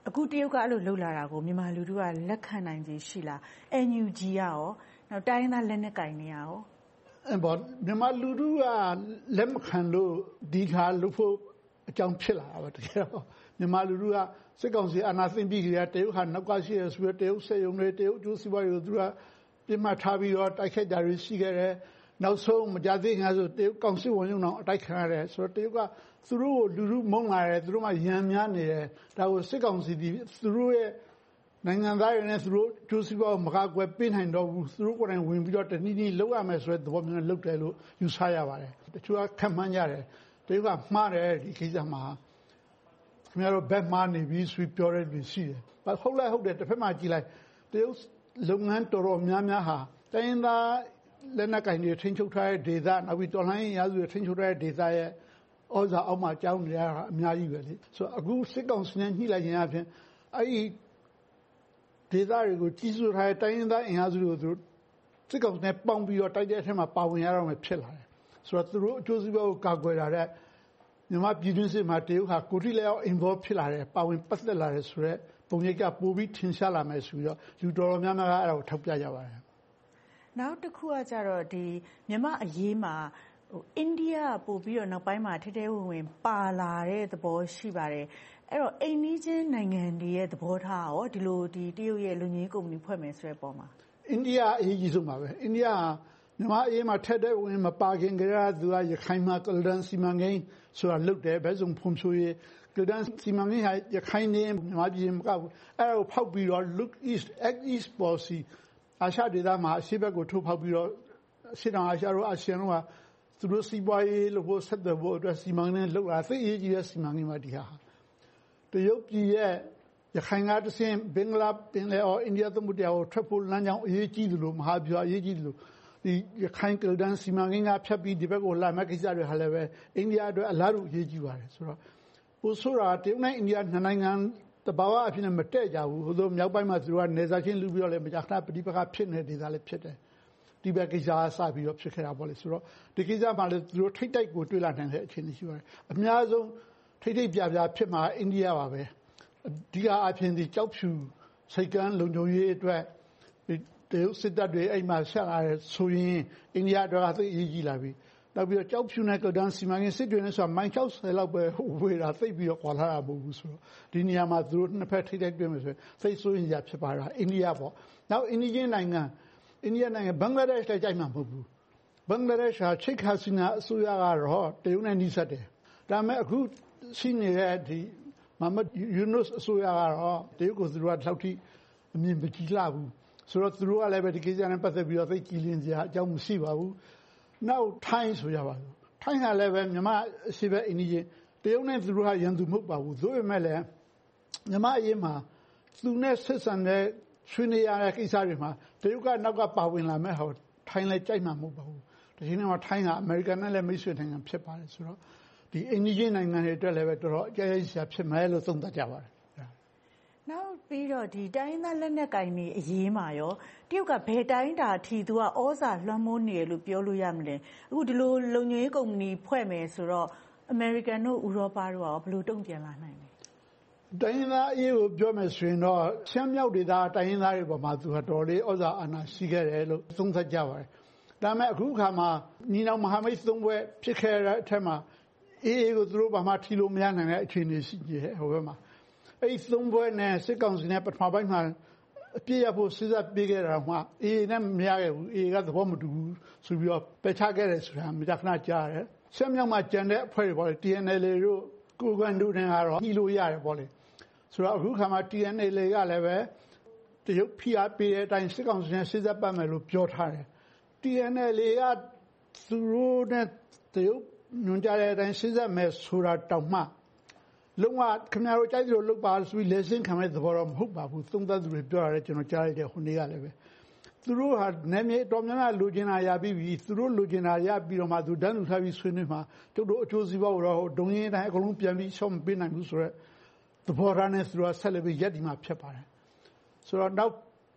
အခုတရုတ်ကအဲ့လိုလှုပ်လာတာကိုမြန်မာလူထုကလက်ခံနိုင်ခြေရှိလား N U G ကရောနောက်တိုင်းသားလက်နက်ကင်နေရရောဘောမြန်မာလူထုကလက်မခံလို့ဒီခါလို့ဖို့အကြောင်းဖြစ်လာတာပဲတကယ်တော့မြန်မာလူထုကစစ်ကောင်စီအာဏာသိမ်းပြီးကြတဲ့တရုတ်ဟာနောက်ကရှိရဆိုတရုတ်ဆက်ယုံတွေတရုတ်အကျိုးစီးပွားရေးသူကပြစ်မှတ်ထားပြီးတော့တိုက်ခိုက်ကြရရှိခဲ့တယ်နောက်ဆုံးမကြသေးခင်ဆိုတရုတ်ကောင်စစ်ဝန်ရုံတော်အတိုက်ခံရတယ်ဆိုတော့တရုတ်ကသူတို့ကိုလူလူမုန်းလာတယ်သူတို့ကရန်များနေတယ်ဒါကိုစစ်ကောင်စီဒီသူတို့ရဲ့နိုင်ငံသားတွေနဲ့သူတို့ကျိုးစီးပွားကိုမကာကွယ်ပေးနိုင်တော့ဘူးသူတို့ကိုယ်တိုင်ဝင်ပြီးတော့တနည်းနည်းလုပ်ရမယ်ဆိုတဲ့သဘောမျိုးနဲ့လုပ်တယ်လို့ယူဆရပါတယ်တချို့ကခံမှန်းကြတယ်တရုတ်ကမှားတယ်ဒီကိစ္စမှာခင်ဗျားတို့ဘက်မှားနေပြီဆိုပြီးပြောတဲ့လူရှိတယ်ဟုတ်လဲဟုတ်တယ်တစ်ဖက်မှာကြည့်လိုက်တရုတ်လုပ်ငန်းတော်တော်များများဟာတိုင်းသားလက်နက်ကင်တွေထိန်းချုပ်ထားတဲ့ဒေသနောက်ပြီးတော်လှန်ရေးရာစုတွေထိန်းချုပ်ထားတဲ့ဒေသရဲ့ဩဇာအောက်မှာကြောင်းနေရတာအများကြီးပဲလေဆိုတော့အခုစစ်ကောင်စီနဲ့ညှိလိုက်ရင်အပြင်အဲ့ဒီဒေသတွေကိုကြီးစိုးထားတဲ့တိုင်းသားအင်အားစုတွေကိုသူစစ်ကောင်စီနဲ့ပေါင်းပြီးတော့တိုက်တဲ့အထက်မှာပါဝင်ရတော့မှဖြစ်လာတယ်ဆိုတော့သူတို့အကျိုးစီးပွားကိုကာကွယ်တာတဲ့မြန်မာပြည်တွင်းစစ်မှာတရုတ်ဟာကိုတိလက်အောင် involve ဖြစ်လာတယ်ပါဝင်ပတ်သက်လာတယ်ဆိုတော့ပုံရိပ်ကပိုပြီးထင်ရှားလာမယ်ဆိုပြီးတော့လူတော်တော်များများကအဲ့ဒါကိုထောက်ပြကြပါတယ်နောက်တစ်ခုကကြတော့ဒီမြန်မာအရေးမှာဟိုအိန္ဒိယပို့ပြီးတော့နောက်ပိုင်းမှာထဲထဲဝင်ဝင်ပါလာတဲ့သဘောရှိပါတယ်အဲ့တော့အိန္ဒိချင်းနိုင်ငံတွေရဲ့သဘောထားရောဒီလိုဒီတရုတ်ရဲ့လူကြီးကုမ္ပဏီဖွဲ့မယ်ဆိုတဲ့ပုံမှာအိန္ဒိယအရေးကြီးဆုံးပါပဲအိန္ဒိယမြန်မာအရေးမှာထဲထဲဝင်မပါခင်ကတည်းကသူကရခိုင်မှာကလဒန်စီမံကိန်းဆိုတာလုပ်တယ်ဘယ်စုံဖွံ့ဖြိုးရေးကလဒန်စီမံကိန်းဟာရခိုင်နေမြန်မာပြည်မကဘူးအဲ့ဒါကိုဖောက်ပြီးတော့ look east act east policyအာရှဒေသမှာအရှေ့ဘက်ကိုထိုးဖောက်ပြီးတော့အရှေ့တောင်အာရှတို့အာဆီယံတို့ကသူတို့စီးပွားရေးလို့ဖို့ဆက်သွယ်ဖို့အတွက်စီမံကိန်းလုပ်လာသိအရေးကြီးတဲ့စီမံကိန်းပါဒီဟာတရုတ်ပြည်ရဲ့ရခိုင်ကတဆင့်ဘင်္ဂလားပင်လယ်အော်အိန္ဒိယသမုဒ္ဒရာကိုထွက်ဖို့လမ်းကြောင်းအရေးကြီးတယ်လို့မဟာဗျူဟာအရေးကြီးတယ်လို့ဒီရခိုင်ကလဒန်စီမံကိန်းကဖြတ်ပြီးဒီဘက်ကိုလာမဲ့ကိစ္စတွေဟာလည်းပဲအိန္ဒိယအတွက်အလားတူအရေးကြီးပါတယ်ဆိုတော့ပိုဆိုတာတရုတ်နဲ့အိန္ဒိယနှစ်နိုင်ငံတဘာဝအဖြစ်နဲ့မတည့်ကြဘူးဟိုလိုမြောက်ပိုင်းမှာသူတို့ကနေစားချင်းလူပြီးတော့လည်းမကြာခဏပဋိပက္ခဖြစ်နေဒေသလည်းဖြစ်တယ်ဒီဘက်ကိစ္စအစပြီးတော့ဖြစ်ခဲ့တာပေါ့လေဆိုတော့ဒီကိစ္စမှာလည်းသူတို့ထိတ်တိုက်ကိုတွေ့လာနိုင်တဲ့အခြေအနေရှိပါတယ်အများဆုံးထိတ်ထိတ်ပြပြဖြစ်မှာအိန္ဒိယပါပဲဒီကအဖြစ်ဒီကြောက်ဖြူစိတ်ကန်းလုံခြုံရေးအတွက်တရုတ်စစ်တပ်တွေအဲ့မှာဆက်လာတယ်ဆိုရင်အိန္ဒိယတော့သိအရေးကြီးလာပြီနောက်ပြီးတော့ကြောက်ဖြူနဲ့ကလဒန်စီမံကိန်းစစ်တွေနဲ့ဆိုတာမိုင်၆၀လောက်ပဲဝေးတာသိပြီးတော့ကွာလာတာမဟုတ်ဘူးဆိုတော့ဒီနေရာမှာသူတို့နှစ်ဖက်ထိတိုက်တွေ့မယ်ဆိုရင်စိတ်ဆိုးရင်ရဖြစ်ပါတာအိန္ဒိယပေါ့နောက်အိန္ဒိယနိုင်ငံအိန္ဒိယနိုင်ငံဘင်္ဂလားဒေ့ရှ်လည်းကြိုက်မှာမဟုတ်ဘူးဘင်္ဂလားဒေ့ရှ်ဟာချိတ်ခါစီနာအစိုးရကတော့တရုတ်နဲ့နှိစက်တယ်ဒါပေမဲ့အခုရှိနေတဲ့ဒီမမတ်ယူနုစ်အစိုးရကတော့တရုတ်ကိုသူတို့ကထောက်ထိအမြင်မကြည့်လာဘူးဆိုတော့သူတို့ကလည်းပဲဒီကိစ္စနဲ့ပတ်သက်ပြီးတော့သိကြည်လင်စရာအကြောင်းမရှိပါဘူးနောက်ထိုင်းဆိုရပါဘူးထိုင်းကလည်းပဲမြန်မာအရှိပဲအိန္ဒိယတရုတ်နဲ့သူတို့ကရန်သူမဟုတ်ပါဘူးသို့ပေမဲ့လည်းမြန်မာအရေးမှာသူနဲ့ဆက်ဆံတဲ့ဆွေးနွေးရတဲ့ကိစ္စတွေမှာတရုတ်ကနောက်ကပါဝင်လာမဲ့ဟောထိုင်းလည်းကြိုက်မှာမဟုတ်ပါဘူးဒီချိန်မှာထိုင်းကအမေရိကန်နဲ့လည်းမိတ်ဆွေနိုင်ငံဖြစ်ပါတယ်ဆိုတော့ဒီအိန္ဒိယနိုင်ငံတွေအတွက်လည်းပဲတော်တော်အကျဉ်းချဖြစ်မယ်လို့သုံးသပ်ကြပါတယ်နောက်ပြီးတော့ဒီတိုင်းသားလက်နက်ကင်တွေအရေးမှာရောတရုတ်ကဘယ်တိုင်းတာအထိသူကဩဇာလွှမ်းမိုးနေတယ်လို့ပြောလို့ရမလဲအခုဒီလိုလုံခြုံရေးကုမ္ပဏီဖွဲ့မယ်ဆိုတော့အမေရိကန်တို့ဥရောပတို့ကဘယ်လိုတုံ့ပြန်လာနိုင်လဲတိုင်းသားအရေးကိုပြောမယ်ဆိုရင်တော့ရှမ်းမြောက်ဒေသတိုင်းသားတွေပေါ်မှာသူကတော်လေးဩဇာအာဏာရှိခဲ့တယ်လို့သုံးသပ်ကြပါတယ်ဒါပေမဲ့အခုခါမှာညီနောင်မဟာမိတ်သုံးဘက်ဖြစ်ခဲ့တဲ့အထက်မှာအေးအေးကိုသူတို့ဘာမှထီလို့မရနိုင်တဲ့အခြေအနေရှိနေတယ်ဟိုဘက်မှာအဲ့သုံးဘွဲနဲ့စစ်ကောင်စီနဲ့ပထမပိုင်းမှာအပြည့်ရဖို့စစ်တပ်ပြေးခဲ့တာမှအေးနဲ့မရခဲ့ဘူးအေးကသဘောမတူဘူးဆိုပြီးတော့ပယ်ချခဲ့တယ်ဆိုတာမကြခဏကြားရတယ်ရှမ်းမြောက်မှာကြံတဲ့အဖွဲ့တွေပေါ့လေ T N L A တို့ကိုကန်တို့နဲ့ကတော့ညှိလို့ရတယ်ပေါ့လေဆိုတော့အခုခါမှာ T N L A ကလည်းပဲတရုတ်ဖိအားပေးတဲ့အတိုင်းစစ်ကောင်စီနဲ့စစ်တပ်ပတ်မယ်လို့ပြောထားတယ် T N L A ကသူတို့နဲ့တရုတ်ညွှန်ကြားတဲ့အတိုင်းစစ်တပ်မယ်ဆိုတာတောင်မှလုံးဝခင်ဗျားတို့ကြိုက်တယ်လို့လုပ်ပါဆိုပြီးလက်စင်းခံမဲ့သဘောတော့မဟုတ်ပါဘူးသုံးသပ်သူတွေပြောရတယ်ကျွန်တော်ကြားလိုက်တဲ့ဟိုနေ့ကလည်းပဲသူတို့ဟာနာမည်တော်များများလိုချင်တာရပြီးပြီသူတို့လိုချင်တာရပြီးတော့မှသူတန်းလူထားပြီးဆွေးနွေးမှာတို့တို့အကျိုးစီးပွားကိုတော့ဒုံရင်းတိုင်းအကုန်လုံးပြန်ပြီးရှော့မပေးနိုင်ဘူးဆိုတော့သဘောထားနဲ့သူတို့ဆက်လက်ပြီးရက်ဒီမှာဖြစ်ပါတယ်ဆိုတော့နောက်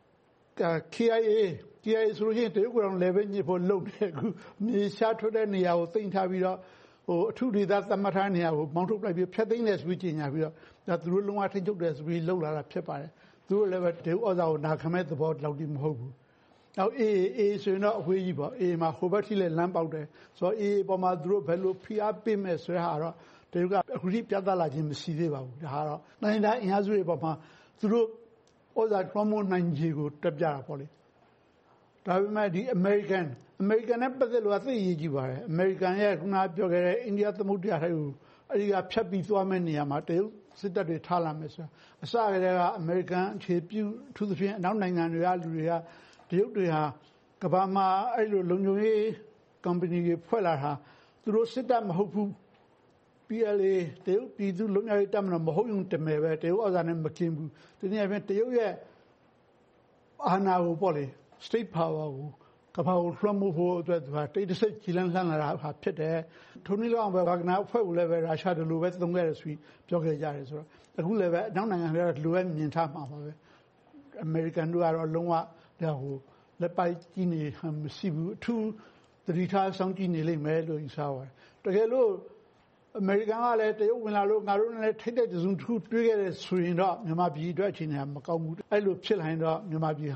K I A K I A ဆိုလို့ရှိရင်တရုတ်ကောင်လည်းပဲညစ်ဖို့လုပ်တယ်အခုမြေရှားထွက်တဲ့နေရာကိုသိမ်းထားပြီးတော့ဟိဟိုအထုဒေသသတ်မှတ်ထားနေရကိုမောင်းထုတ်လိုက်ပြီးဖျက်သိမ်းတယ်ဆိုပြီးကြေညာပြီးတော့ဒါသူတို့လုံးဝထိချုပ်တယ်ဆိုပြီးလှုပ်လာတာဖြစ်ပါတယ်သူတို့လည်းပဲဒေဥဩဇာကိုနာခံမဲ့သဘောလောက်တိမဟုတ်ဘူးနောက်အေးအေးဆိုရင်တော့အဝေးကြီးပေါ့အေးမှာဟိုဘက်ထိလည်းလမ်းပေါက်တယ်ဆိုတော့အေးပေါ်မှာသူတို့ဘယ်လိုဖိအားပေးမဲ့ဆိုတဲ့ဟာတော့တရုတ်ကအခုထိပြသလာခြင်းမရှိသေးပါဘူးဒါကတော့နိုင်တိုင်းအင်အားစုတွေပေါ်မှာသူတို့ဩဇာထွန်းမိုးနိုင်ခြေကိုတက်ပြတာပေါ့လေဒါပေမဲ့ဒီ American American နဲ့ပတ်သက်လို့သိရကြည့်ပါတယ် American ရဲ့ခုနပြောခဲ့တဲ့အိန္ဒိယသမုဒ္ဒရာတွေကိုအဲဒီကဖြတ်ပြီးသွားမဲ့နေရာမှာတရုတ်စစ်တပ်တွေထားလာမယ်ဆိုတာအစကတည်းက American အခြေပြုအထူးသဖြင့်အနောက်နိုင်ငံတွေကလူတွေကတရုတ်တွေဟာကမ္ဘာမှာအဲ့လိုလုံခြုံရေး company တွေဖွဲ့လာတာသူတို့စစ်တပ်မဟုတ်ဘူး P L A တရုတ်ပြည်သူ့လုံခြုံရေးတပ်မတော်မဟုတ်ရင်တမယ်ပဲတရုတ်ဩဇာနဲ့မကင်းဘူးဒီနေ့အပြင်တရုတ်ရဲ့အာဏာကိုပေါ့လေ state power ကိုကမ္ဘာကိုလွှမ်းမိုးဖို့အတွက်သူကတိတ်တဆိတ်ကြီးလန်းလှမ်းလာတာဟာဖြစ်တယ်ထိုနည်းလောက်ပဲဝါဂနာအဖွဲ့ကိုလည်းပဲရုရှားတို့လိုပဲသုံးခဲ့တယ်ဆိုပြီးပြောခဲ့ကြတယ်ဆိုတော့အခုလည်းပဲအနောက်နိုင်ငံတွေကလိုပဲမြင်ထားမှာပါပဲ American တို့ကတော့လုံးဝဒါဟိုလက်ပိုက်ကြီးနေမရှိဘူးအထူးသတိထားဆောင်ကြည့်နေလိမ့်မယ်လို့ယူဆပါတယ်တကယ်လို့ American ကလည်းတရုတ်ဝင်လာလို့ငါတို့နဲ့ထိတ်တဲ့စုံတစ်ခုတွေးခဲ့တယ်ဆိုရင်တော့မြန်မာပြည်အတွက်အခြေအနေကမကောင်းဘူးအဲ့လိုဖြစ်လာရင်တော့မြန်မာပြည်ဟာ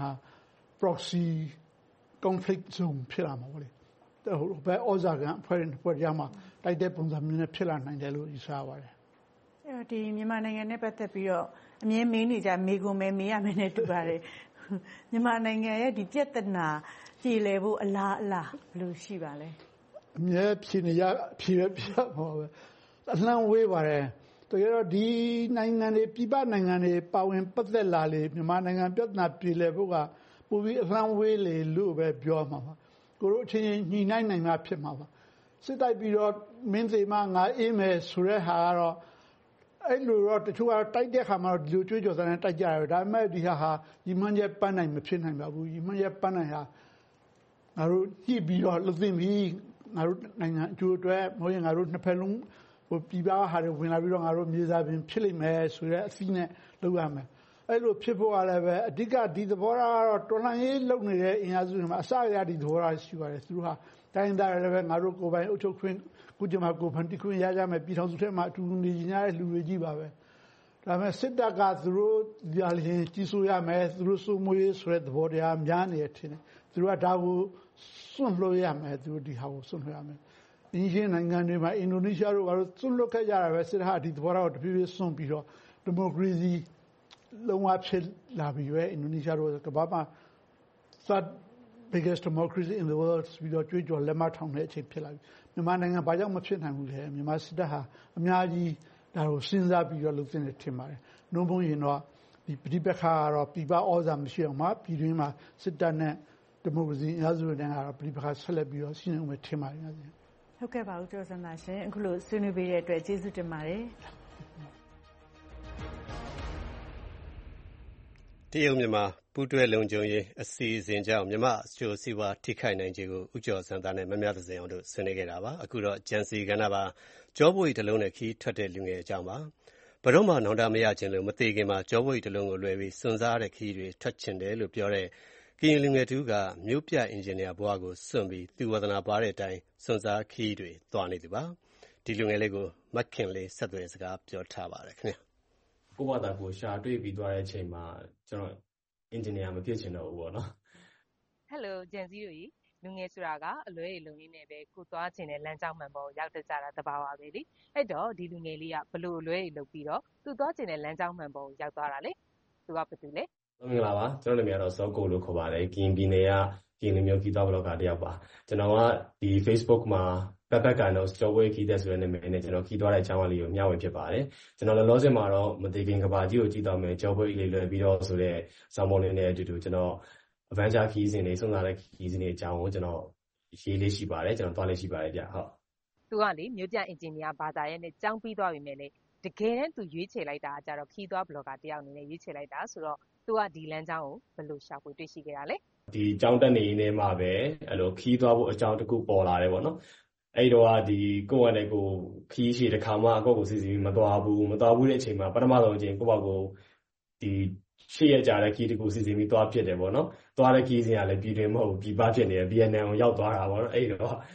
proxy conflict zone ဖြစ်လာမှာပေါ့လေဟိုဘယ်ဩဇာကန်အဖွဲ့တွေဖွဲ့ကြမှာတိုက်တဲ့ပုံစံမျိုးနဲ့ဖြစ်လာနိုင်တယ်လို့ယူဆပါတယ်အဲ့တော့ဒီမြန်မာနိုင်ငံနဲ့ပတ်သက်ပြီးတော့အမြဲမေးနေကြမေးကုန်မဲမေးရမယ်နဲ့တူပါတယ်မြန်မာနိုင်ငံရဲ့ဒီပြဿနာပြည်လည်ဖို့အလားအလာဘယ်လိုရှိပါလဲအမြဲဖြေနေရဖြေရပြပါပဲအလှမ်းဝေးပါတယ်တကယ်တော့ဒီနိုင်ငံတွေပြည်ပနိုင်ငံတွေပါဝင်ပတ်သက်လာလေမြန်မာနိုင်ငံပြဿနာပြည်လည်ဖို့ကပိုပြီးအလှမ်းဝေးလေလို့ပဲပြောမှာပါကိုတို့အချင်းချင်းညှိနှိုင်းနိုင်မှာဖြစ်မှာပါစစ်တိုက်ပြီးတော့မင်းသေးမှငါအေးမယ်ဆိုတဲ့ဟာကတော့အဲ့လိုတော့တချို့ကတိုက်တဲ့ခါမှာတော့ဒီလိုကြွေးကြော်သံနဲ့တိုက်ကြရတယ်ဒါပေမဲ့ဒီဟာဟာညီမရဲ့ပန်းနိုင်မဖြစ်နိုင်ပါဘူးညီမရဲ့ပန်းနိုင်ဟာငါတို့ညှိပြီးတော့လှုပ်သိမ်းပြီးငါတို့နိုင်ငံအကျိုးအတွက်မဟုတ်ရင်ငါတို့နှစ်ဖက်လုံးဟိုပြည်ပဟာတွေဝင်လာပြီးတော့ငါတို့မြေစာပင်ဖြစ်လိမ့်မယ်ဆိုတဲ့အသီးနဲ့လုပ်ရမယ်အဲ့လိုဖြစ်ဖို့ကလည်းပဲအဓိကဒီသဘောထားကတော့တော်လှန်ရေးလုပ်နေတဲ့အင်အားစုတွေမှာအစအရာဒီသဘောထားရှိပါတယ်သူတို့ဟာတိုင်းသားတွေလည်းငါတို့ကိုယ်ပိုင်အုပ်ချုပ်ခွင့်ကုကျမကိုဖန်တီခွင့်ရကြမယ်ပြည်ထောင်စုထဲမှာအတူတူနေကြတဲ့လူတွေကြီးပါပဲဒါပေမဲ့စစ်တပ်ကသူတို့ညာလျင်ကြီးစိုးရမယ်သူတို့စိုးမွေးဆိုတဲ့သဘောတရားများနေတယ်ထင်တယ်သူတို့ကဒါကိုစွန့်လွှတ်ရမယ်သူတို့ဒီဟာကိုစွန့်လွှတ်ရမယ်အင်းချင်းနိုင်ငံတွေမှာအင်ဒိုနီးရှားတို့ကတော့စွန့်လွှတ်ခဲ့ကြတာပဲစစ်တပ်ဟာဒီသဘောထားကိုတဖြည်းဖြည်းစွန့်ပြီးတော့ဒီမိုကရေစီလုံးဝဖြစ်လာပြီးပဲအင်ဒိုနီးရှားတို့ကဘာမှ third biggest democracy in the world ပြီးတော့ကြွေးကြော်လက်မထောင်တဲ့အချိန်ဖြစ်လာပြီမြန်မာနိုင်ငံဘာကြောင့်မဖြစ်နိုင်ဘူးလဲမြန်မာစစ်တပ်ဟာအများကြီးဒါကိုစဉ်းစားပြီးတော့လုပ်သင့်တယ်ထင်ပါတယ်နှုံးပုံရင်တော့ဒီပဋိပက္ခကတော့ပြပဩဇာမရှိအောင်မှာပြည်တွင်းမှာစစ်တပ်နဲ့ဒီမိုကရေစီအင်အားစုတွေနဲ့ကတော့ပဋိပက္ခဆက်လက်ပြီးတော့ရှင်းအောင်ထင်ပါတယ်ဟုတ်ကဲ့ပါဦးကျော်စန္ဒာရှင်အခုလိုဆွေးနွေးပေးတဲ့အတွက်ကျေးဇူးတင်ပါတယ်တရုတ်မြန်မာပူးတွဲလုံခြုံရေးအစီအစဉ်ကြောင့်မြန်မာအကျိုးစီးပွားထိခိုက်နိုင်ခြေကိုဦးကျော်စံသားနဲ့မမြသဇင်အောင်တို့ဆွေးနွေးခဲ့တာပါအခုတော့ဂျန်စီကဏ္ဍပါကြောပွေတလုံးနဲ့ခီးထွက်တဲ့လူငယ်အကြောင်းပါဘတော့မှနောင်တမရခြင်းလို့မသေးခင်မှာကြောပွေတလုံးကိုလွယ်ပြီးစွန့်စားတဲ့ခီးတွေထွက်ချင်တယ်လို့ပြောတဲ့ကရင်လူငယ်တူကမြို့ပြအင်ဂျင်နီယာဘွားကိုစွန့်ပြီးသူဝဒနာပါတဲ့အတိုင်းစွန့်စားခီးတွေသွားနေသူပါဒီလူငယ်လေးကိုမခင်လေးဆက်သွယ်စကားပြောထားပါတယ်ခင်ဗျကိုဘာသာကိုရှာတွေ့ပြီးသွားတဲ့အချိန်မှာကျွန်တော်အင်ဂျင်နီယာမဖြစ်ချင်တော့ဘူးပေါ့နော်ဟယ်လိုဂျန်စီတို့လူငယ်ဆိုတာကအလွဲတွေလုံရင်းနဲ့ပဲကိုသွားချင်တဲ့လမ်းကြောင်းမှန်ပေါ်ရောက်တတ်ကြတာတဘာဝပဲလေအဲ့တော့ဒီလူငယ်လေးကဘလို့အလွဲတွေလုပ်ပြီးတော့သူသွားချင်တဲ့လမ်းကြောင်းမှန်ပေါ်ရောက်သွားတာလေသူကဘာတူလဲမင်္ဂလာပါကျွန်တော်နာမည်ကတော့စောကိုလို့ခေါ်ပါတယ်ကရင်ပြည်နယ်ကကရင်လူမျိုးဂီတဘလော့ဂါတယောက်ပါကျွန်တော်ကဒီ Facebook မှာဘက်ဘက်ကန်တော့ကျော်ဝဲခီးတဲ့ဆိုတဲ့နာမည်နဲ့ကျွန်တော်ခီးသွားတဲ့အကြောင်းအလေးကိုမျှဝေဖြစ်ပါတယ်ကျွန်တော်လောလောဆယ်မှာတော့မသေးခင်ကဘာကြီးကိုကြည့်တော့မယ်ကျော်ဝဲလေးလွယ်ပြီးတော့ဆိုတဲ့ဆောင်းပုံလေးနဲ့အတူတူကျွန်တော် adventure ခီးစဉ်တွေစုံလာတဲ့ခီးစဉ်တွေအကြောင်းကိုကျွန်တော်ရေးလေးရှိပါတယ်ကျွန်တော်သွားလေးရှိပါတယ်ဗျဟုတ်သူကလေမြို့ပြအင်ဂျင်နီယာဘာသာရဲ့နဲ့ကျောင်းပြီးသွားပြီမဲ့လေတကယ်တမ်းသူရွေးချယ်လိုက်တာကကြတော့ခီးသွားဘလော့ဂါတယောက်အနေနဲ့ရွေးချယ်လိုက်တာဆိုတော့သူကဒီလမ်းကြောင်းကိုဘယ်လိုရှာဖွေတွေ့ရှိခဲ့တာလဲဒီကျောင်းတက်နေနေမှာပဲအဲ့လိုခီးသွားဖို့အကြောင်းတစ်ခုပေါ်လာတယ်ပေါ့နော်အဲ့တော့ဒီကိုယ့်အနေကိုခီးရှိတစ်ခါမှအကောက်ကိုစီစီမသွားဘူးမသွားဘူးတဲ့အချိန်မှာပထမဆုံးအချိန်ကိုယ့်ဘောက်ကိုဒီရှေ့ရကြတဲ့ခီးတစ်ခုစီစီပြီးသွားဖြစ်တယ်ပေါ့နော်သွားတဲ့ခီးစဉ်ကလည်းပြည်တွင်မဟုတ်ပြည်ပဖြစ်နေတယ်ဗီယက်နမ်ကိုရောက်သွားတာပေါ့နော်အဲ့တော့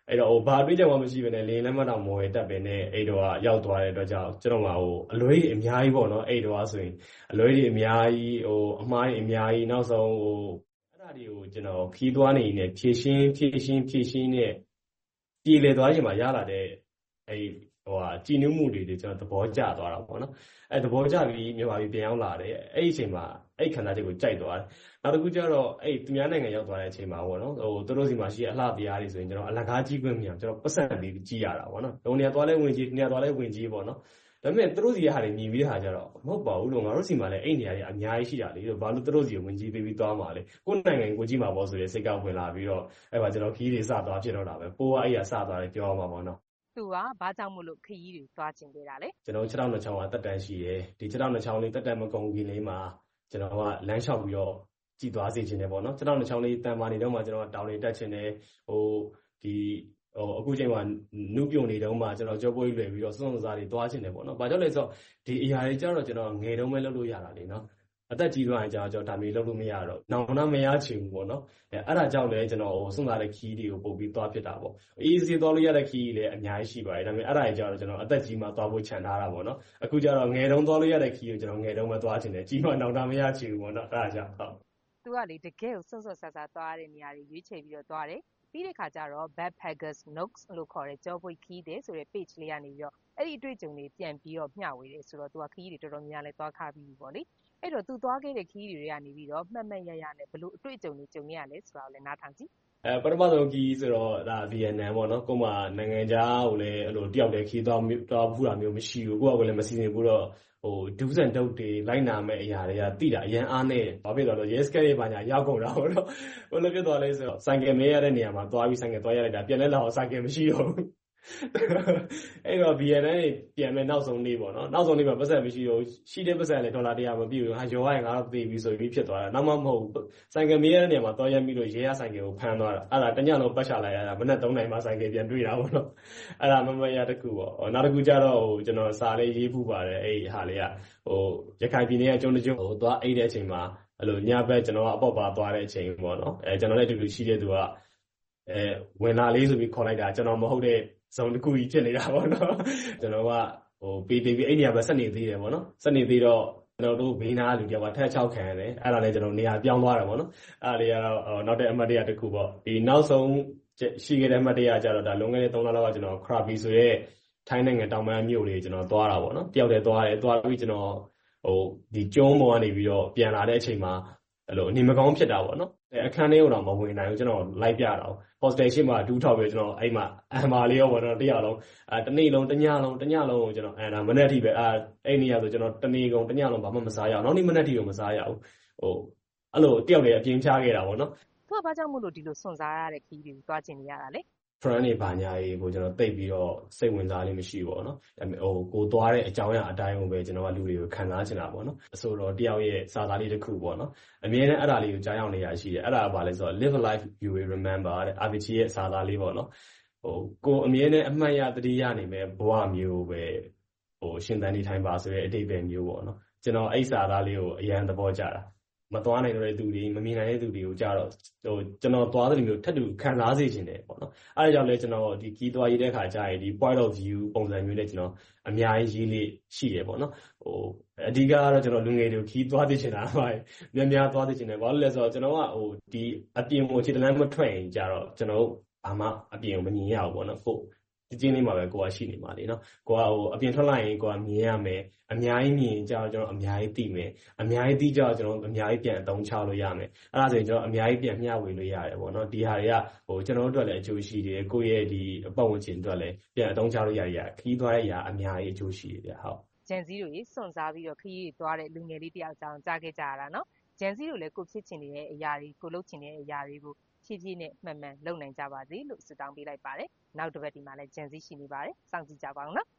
အဲ့တော့ဟိုဘာတွေးကြမှမရှိဘဲနဲ့လင်းလက်မတောင်မော်ရတက်ပဲနဲ့အဲ့တော့ရောက်သွားတဲ့အတွက်ကြောင့်ကျွန်တော်ကဟိုအလွဲကြီးအများကြီးပေါ့နော်အဲ့တော့ဆိုရင်အလွဲကြီးအများကြီးဟိုအမှားကြီးအများကြီးနောက်ဆုံးဟိုအဲ့ဒါတွေကိုကျွန်တော်ခီးသွားနေနေဖြည့်ရှင်းဖြည့်ရှင်းဖြည့်ရှင်းနဲ့ပြည်လေသွားချိန်မှာရလာတဲ့အဲ့ဟိုဟာကြည်နူးမှုတွေတွေကျွန်တော်သဘောကျသွားတာပေါ့နော်အဲ့သဘောကျပြီးမြန်မာပြည်ပြန်ရောက်လာတယ်အဲ့ဒီအချိန်မှာအဲ့ခန္ဓာချက်ကိုကြိုက်သွားတယ်နောက်တစ်ခုကျတော့အဲ့သူများနိုင်ငံရောက်သွားတဲ့အချိန်မှာပေါ့နော်ဟိုသူတို့စီမှာရှိတဲ့အလှတရားတွေဆိုရင်ကျွန်တော်အလကားကြီးခွင့်မရအောင်ကျွန်တော်ပတ်စံပြီးကြီးရတာပေါ့နော်။ဒုံနေရာသွားလဲဝင်ကြီးဒီနေရာသွားလဲဝင်ကြီးပေါ့နော်။ဒါပေမဲ့သူတို့စီရဲ့ဟာတွေမြည်ပြီးတဲ့ဟာကျတော့မဟုတ်ပါဘူးလို့ငါတို့စီမှာလည်းအဲ့နေရာတွေအများကြီးရှိတာလေ။ဘာလို့သူတို့စီကိုဝင်ကြီးပေးပြီးသွားမှာလဲ။ကိုယ်နိုင်ငံကိုကြီးမှာပေါ့ဆိုရင်စိတ်ကောက်ဝင်လာပြီးတော့အဲ့မှာကျွန်တော်ခီးတွေစသွားဖြစ်တော့တာပဲ။ပိုးကအဲ့ရစသွားတယ်ပြောမှာပေါ့နော်။သူကဘာကြောင့်မို့လို့ခရီးတွေသွားချင်ခဲ့တာလဲကျွန်တော်ခြေထောက်နှစ်ချောင်းကတက်တန်းရှိတယ်ဒီခြေထောက်နှစ်ချောင်းလေးတက်တန်းမကုန်ခင်လေးမှာကျွန်တော်ကလမ်းလျှောက်ပြီးတော့ကြည်သွားစေခြင်းတယ်ပေါ့နော်ခြေထောက်နှစ်ချောင်းလေးတန်မာနေတော့မှကျွန်တော်တောင်တွေတက်ခြင်းတယ်ဟိုဒီဟိုအခုချိန်မှာနုပြုံနေတော့မှကျွန်တော်ကြောပွဲလွယ်ပြီးတော့စွန့်စားတွေသွားခြင်းတယ်ပေါ့နော်ဘာကြောင့်လဲဆိုတော့ဒီအရာတွေကြတော့ကျွန်တော်ငယ်တုန်းပဲလုပ်လို့ရတာလေနော်အသက်ကြီးသွားရင်ကျွန်တော်ဒါမျိုးလုပ်လို့မရတော့နောင်နာမရချင်ဘူးပေါ့နော်အဲအဲ့ဒါကြောင့်လည်းကျွန်တော်ဟိုစွန့်စားတဲ့ခီးတွေကိုပို့ပြီးသွားဖြစ်တာပေါ့အေးစီသွားလို့ရတဲ့ခီးလည်းအများကြီးရှိပါတယ်ဒါပေမဲ့အဲ့ဒါကြီးကြတော့ကျွန်တော်အသက်ကြီးမှသွားဖို့ခြံထားတာပေါ့နော်အခုကျတော့ငယ်တုန်းသွားလို့ရတဲ့ခီးကိုကျွန်တော်ငယ်တုန်းပဲသွားချင်တယ်ကြီးမှနောင်နာမရချင်ဘူးပေါ့နော်အဲ့ဒါကြောင့်ဟုတ်သူကလေတကယ်ကိုစွန့်စွန့်ဆဆသွားတဲ့နေရာတွေရွေးချယ်ပြီးတော့သွားတယ်ပြီးတဲ့ခါကျတော့ Backpackers Notes လို့ခေါ်တဲ့ကြောပွေခီးတယ်ဆိုတဲ့ page လေးကနေပြီးတော့အဲ့ဒီအတွေ့အကြုံတွေပြန်ပြီးတော့မျှဝေတယ်ဆိုတော့သူကခီးတွေတော်တော်များများလဲသွားခါပြီးပြီပေါ့လေအဲ့တော့သူသွားခဲ့တဲ့ခီးတွေကနေပြီးတော့မှတ်မှတ်ရရနဲ့ဘလို့အတွေ့အကြုံတွေကြုံရလဲဆိုတော့လည်းနားထောင်ကြည့်အဲပထမဆုံးခီးဆိုတော့ဒါဗီယက်နမ်ပေါ့နော်ကိုမနိုင်ငံခြားကိုလည်းအဲ့လိုတယောက်တည်းခီးသွားသွားဖူးတာမျိုးမရှိဘူးကိုကလည်းမစီစဉ်ဘူးတော့ဟိုဒူးစံတုတ်တွေလိုက်နာမဲ့အရာတွေကတိတာအရန်အားနေဘာဖြစ်သွားလို့ရဲစကဲတွေပါညာရောက်ကုန်တာပေါ့နော်ဘယ်လိုဖြစ်သွားလဲဆိုတော့ဆိုင်ကယ်မဲရတဲ့နေရာမှာသွားပြီးဆိုင်ကယ်သွားရလိုက်တာပြန်လဲလာအောင်ဆိုင်ကယ်မရှိတော့ဘူးအဲ့တော့ ဗီယက်နမ်နေပြန်မဲ့နောက်ဆုံးနေ့ပေါ့နော်နောက်ဆုံးနေ့မှာပတ်စံမရှိတော့ရှိတဲ့ပတ်စံလည်းဒေါ်လာတစ်ရာမပြည့်ဘူးဟာရောရရင်ငါတော့သေပြီဆိုပြီးဖြစ်သွားတာနောက်မှမဟုတ်ဘူးဆိုင်ကယ်မဲရတဲ့နေရာမှာသွားရပြီးလို့ရဲရဆိုင်ကယ်ကိုဖမ်းသွားတာအဲ့ဒါတညလုံးပတ်ချလိုက်ရတာမနေ့သုံးနိုင်မှဆိုင်ကယ်ပြန်တွေ့တာပေါ့နော်အဲ့ဒါမမရတစ်ခုပေါ့နောက်တစ်ခုကျတော့ဟိုကျွန်တော်စာလေးရေးဖူးပါတယ်အဲ့ဒီဟာလေးကဟိုရခိုင်ပြည်နယ်ကကျုံတကျုံဟိုသွားအိတ်တဲ့အချိန်မှာအဲ့လိုညဘက်ကျွန်တော်ကအပေါ့ပါသွားတဲ့အချိန်ပေါ့နော်အဲကျွန်တော်လည်းတူတူရှိတဲ့သူကအဲဝင်လာလေးဆိုပြီးခေါ်လိုက်တာကျွန်တော်မဟုတ်တဲ့ဇုံတစ်ခုကြီးဖြစ်နေတာပေါ့နော်ကျွန်တော်ကဟိုပေးပေးပြီးအဲ့နေရာပဲဆက်နေသေးတယ်ပေါ့နော်ဆက်နေသေးတော့ကျွန်တော်တို့ဘေးနားလူတယောက်ကထက်ချောက်ခံရတယ်အဲ့ဒါလည်းကျွန်တော်နေရာပြောင်းသွားတာပေါ့နော်အဲ့ဒါလေးကတော့နောက်တဲ့အမှတ်တရတစ်ခုပေါ့ဒီနောက်ဆုံးရှိခဲ့တဲ့အမှတ်တရကျတော့ဒါလွန်ခဲ့တဲ့သုံးလလောက်ကကျွန်တော်ခရာဘီဆိုရဲထိုင်းနိုင်ငံတောင်ပိုင်းမြို့လေးကျွန်တော်သွားတာပေါ့နော်တယောက်တည်းသွားတယ်သွားပြီးကျွန်တော်ဟိုဒီကျုံးပေါ်ကနေပြီးတော့ပြန်လာတဲ့အချိန်မှာအဲ့လိုအနေမကောင်းဖြစ်တာပေါ့နော်အခန်းထဲကိုတော့မဝင်နိုင်ဘူးကျွန်တော်လိုက်ပြတာ။ hostel ရှိမှဒူးထောက်ပြီးကျွန်တော်အဲ့မှာအမ်မာလေးရောပေါ့နော်တရလုံးအဲတနေ့လုံးတညလုံးတညလုံးကိုကျွန်တော်အဲဒါမနေ့အထိပဲအဲအဲ့နေရဆိုကျွန်တော်တနေ့ကုန်တညလုံးဘာမှမစားရအောင်နောက်နေ့မနေ့အထိကိုမစားရဘူးဟိုအဲ့လိုတယောက်တည်းအပြင်းချခဲ့တာပေါ့နော်သူကဘာကြောင့်မို့လို့ဒီလိုစွန့်စားရတဲ့ခီးတွေသွားချင်နေရတာလဲ friend တွေဘာညာရေးကိုကျွန်တော်တိတ်ပြီးတော့စိတ်ဝင်စားလေးမရှိဘူးပေါ့နော်ဒါပေမဲ့ဟိုကိုသွားတဲ့အကြောင်းအရာအတိုင်းကိုပဲကျွန်တော်ကလူတွေကိုခံစားချင်တာပေါ့နော်အဆိုတော့တယောက်ရဲ့စာသားလေးတစ်ခုပေါ့နော်အမြဲတမ်းအဲ့ဒါလေးကိုကြားရောက်နေရရှိတယ်အဲ့ဒါကဘာလဲဆိုတော့ live a life you will remember တဲ့ အာဗီဂျီ ရဲ့စာသားလေးပေါ့နော်ဟိုကိုအမြဲတမ်းအမှတ်ရသတိရနေမဲ့ဘဝမျိုးပဲဟိုရှင်သန်နေထိုင်ပါဆိုတဲ့အတိတ်ပဲမျိုးပေါ့နော်ကျွန်တော်အဲ့စာသားလေးကိုအရန်သဘောကျတာမသွားနိုင်တဲ့သူတွေမမြင်နိုင်တဲ့သူတွေကိုကြတော့ဟိုကျွန်တော်သွားတဲ့လူမျိုးထပ်တူခံစားစေချင်တယ်ပေါ့နော်အဲဒါကြောင့်လဲကျွန်တော်ဒီကီးသွားရေးတဲ့ခါကျရင်ဒီ point of view ပုံစံမျိုးနဲ့ကျွန်တော်အများကြီးရေးလေးရှိတယ်ပေါ့နော်ဟိုအဓိကကတော့ကျွန်တော်လူငယ်တွေကိုခီးသွားသိချင်တာပါများများသွားသိချင်တယ်ဘာလို့လဲဆိုတော့ကျွန်တော်ကဟိုဒီအပြင်ကိုခြေတလန်းမထွက်ရင်ကြတော့ကျွန်တော်ဘာမှအပြင်ကိုမမြင်ရဘူးပေါ့နော်ကိုဒီချင်းလေးမှာပဲကိုကရှိနေမှာလေနော်ကိုကဟိုအပြင်ထွက်လိုက်ရင်ကိုကမြင်ရမယ်အများကြီးမြင်ကြတော့ကျွန်တော်အများကြီးသိမယ်အများကြီးသိကြတော့ကျွန်တော်အများကြီးပြန်အသုံးချလို့ရမယ်အဲ့ဒါဆိုရင်ကျွန်တော်အများကြီးပြန်မျှဝေလို့ရတယ်ပေါ့နော်ဒီဟာတွေကဟိုကျွန်တော်တို့အတွက်လည်းအကျိုးရှိတယ်ကိုယ့်ရဲ့ဒီအပတ်ဝန်းကျင်အတွက်လည်းပြန်အသုံးချလို့ရရခီးသွားတဲ့အရာအများကြီးအကျိုးရှိတယ်ဗျဟုတ်ဂျန်စီတို့ကြီးစွန့်စားပြီးတော့ခီးတွေသွားတဲ့လူငယ်လေးတယောက်ကြောင်ကြားခဲ့ကြရတာနော်ဂျန်စီတို့လည်းကိုဖြစ်ချင်နေတဲ့အရာတွေကိုလုပ်ချင်တဲ့အရာတွေကိုဖြည်းဖြည်းနဲ့မှန်မှန်လုပ်နိုင်ကြပါစေလို့ဆုတောင်းပေးလိုက်ပါတယ်နောက်တစ်ပတ်ဒီမှာလည်းဂျန်စီရှိနေပါတယ်စောင့်ကြည့်ကြပါအောင်နော်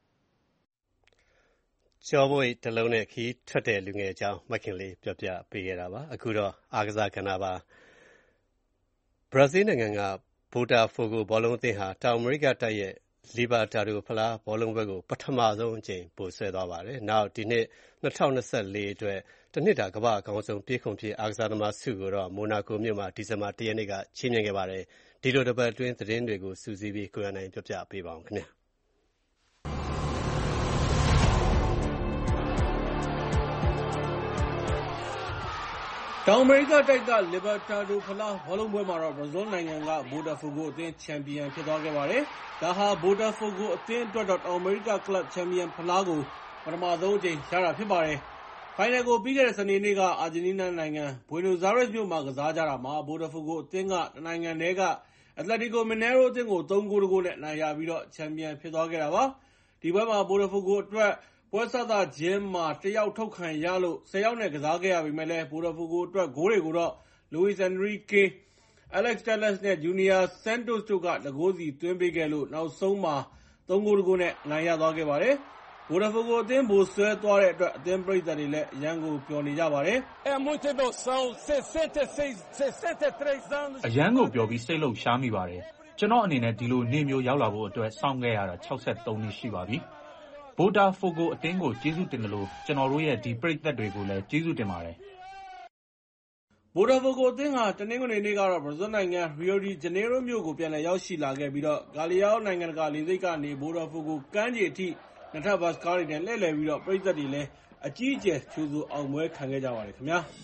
ကျော်ပွေတလုံးနဲ့ခီးထွက်တဲ့လူငယ်အကြောင်းမခင်လေးပြောပြပေးခဲ့တာပါအခုတော့အားကစားကဏ္ဍပါဘရာဇီးနိုင်ငံကဘိုတာဖိုဂိုဘောလုံးအသင်းဟာတောင်အမေရိကတိုက်ရဲ့လီဘာတာဒိုဖလားဘောလုံးပွဲကိုပထမဆုံးအကြိမ်ပို့ဆွဲသွားပါတယ်နောက်ဒီနှစ်၂၀၂၄အတွက်တနှစ်တာကမ္ဘာအကောင်းဆုံးပြေးခုန်ပြေးအားကစားသမားဆုကိုတော့မိုနာကိုမြို့မှာဒီဇင်ဘာ၁ရက်နေ့ကချီးမြှင့်ခဲ့ပါတယ်ဒဒီလိုတစ်ပတ်အတွင်းသတင်းတွေကိုစူးစီးပြီးကိုရနိုင်ပြောပြပေးပါအောင်ခင်ဗျာတောင်အမေရိကတိုက်က Libertadores ဖလားဘောလုံးပွဲမှာတော့ Brazil နိုင်ငံက Botafogo အသင်းချန်ပီယံဖြစ်သွားခဲ့ပါတယ်။ဒါဟာ Botafogo အသင်းအတွက်တော့တောင်အမေရိကကလပ်ချန်ပီယံဖလားကိုပထမဆုံးအကြိမ်ရတာဖြစ်ပါတယ်။ဖိုင်နယ်ကိုပြီးခဲ့တဲ့စနေနေ့ကအာဂျင်တီးနားနိုင်ငံ Buenos Aires မြို့မှာကစားကြတာမှာ Botafogo အသင်းကတနိုင်ငံတည်းက Atletico Mineiro အသင်းကိုသုံးဂိုးတစ်ဂိုးနဲ့အနိုင်ရပြီးတော့ချန်ပီယံဖြစ်သွားခဲ့တာပါ။ဒီပွဲမှာ Botafogo အတွက်ပွဲစသချင်းမှာတယောက်ထုတ်ခံရလို့ဆယ်ယောက်နဲ့ကစားခဲ့ရပေမဲ့လည်း Botafogo အတွက်ဂိုးတွေကိုတော့ Luis Enrique, Alex Telles နဲ့ Junior Santos တို့ကတဂိုးစီသွင်းပေးခဲ့လို့နောက်ဆုံးမှာသုံးဂိုးတစ်ဂိုးနဲ့အနိုင်ရသွားခဲ့ပါတယ်။ Botafogo အသင်းဗိုလ်စွဲသွားတဲ့အတွက်အသင်းပရိသတ်တွေလည်းအရန်ကိုပျော်နေကြပါတယ်။အရန်ကိုပျော်ပြီးစိတ်လှုပ်ရှားမိပါတယ်။ကျွန်တော်အနေနဲ့ဒီလိုနေ့မျိုးရောက်လာဖို့အတွက်စောင့်ခဲ့ရတာခြောက်ဆယ်သုံးနှစ်ရှိပါပြီ။ Botafogo အသင်းကိုကျေးဇူးတင်တယ်လို့ကျွန်တော်တို့ရဲ့ဒီပရိသတ်တွေကိုလည်းကျေးဇူးတင်ပါတယ်။ Botafogo အသင်းဟာတနင်္ဂနွေနေ့ကတော့ Brazil နိုင်ငံ Rio de Janeiro မြို့ကိုပြန်လည်ရောက်ရှိလာခဲ့ပြီးတော့ Galeão နိုင်ငံတကာလေဆိပ်ကနေ Botafogo ကမ်းခြေအထိနှစ်ထပ်ဘတ်စ်ကားတွေနဲ့လှည့်လည်ပြီးတော့ပရိသတ်တွေလည်းအကြီးအကျယ်ကြိုဆိုအောင်ပွဲခံခဲ့ကြပါတယ်ခင်ဗျာ။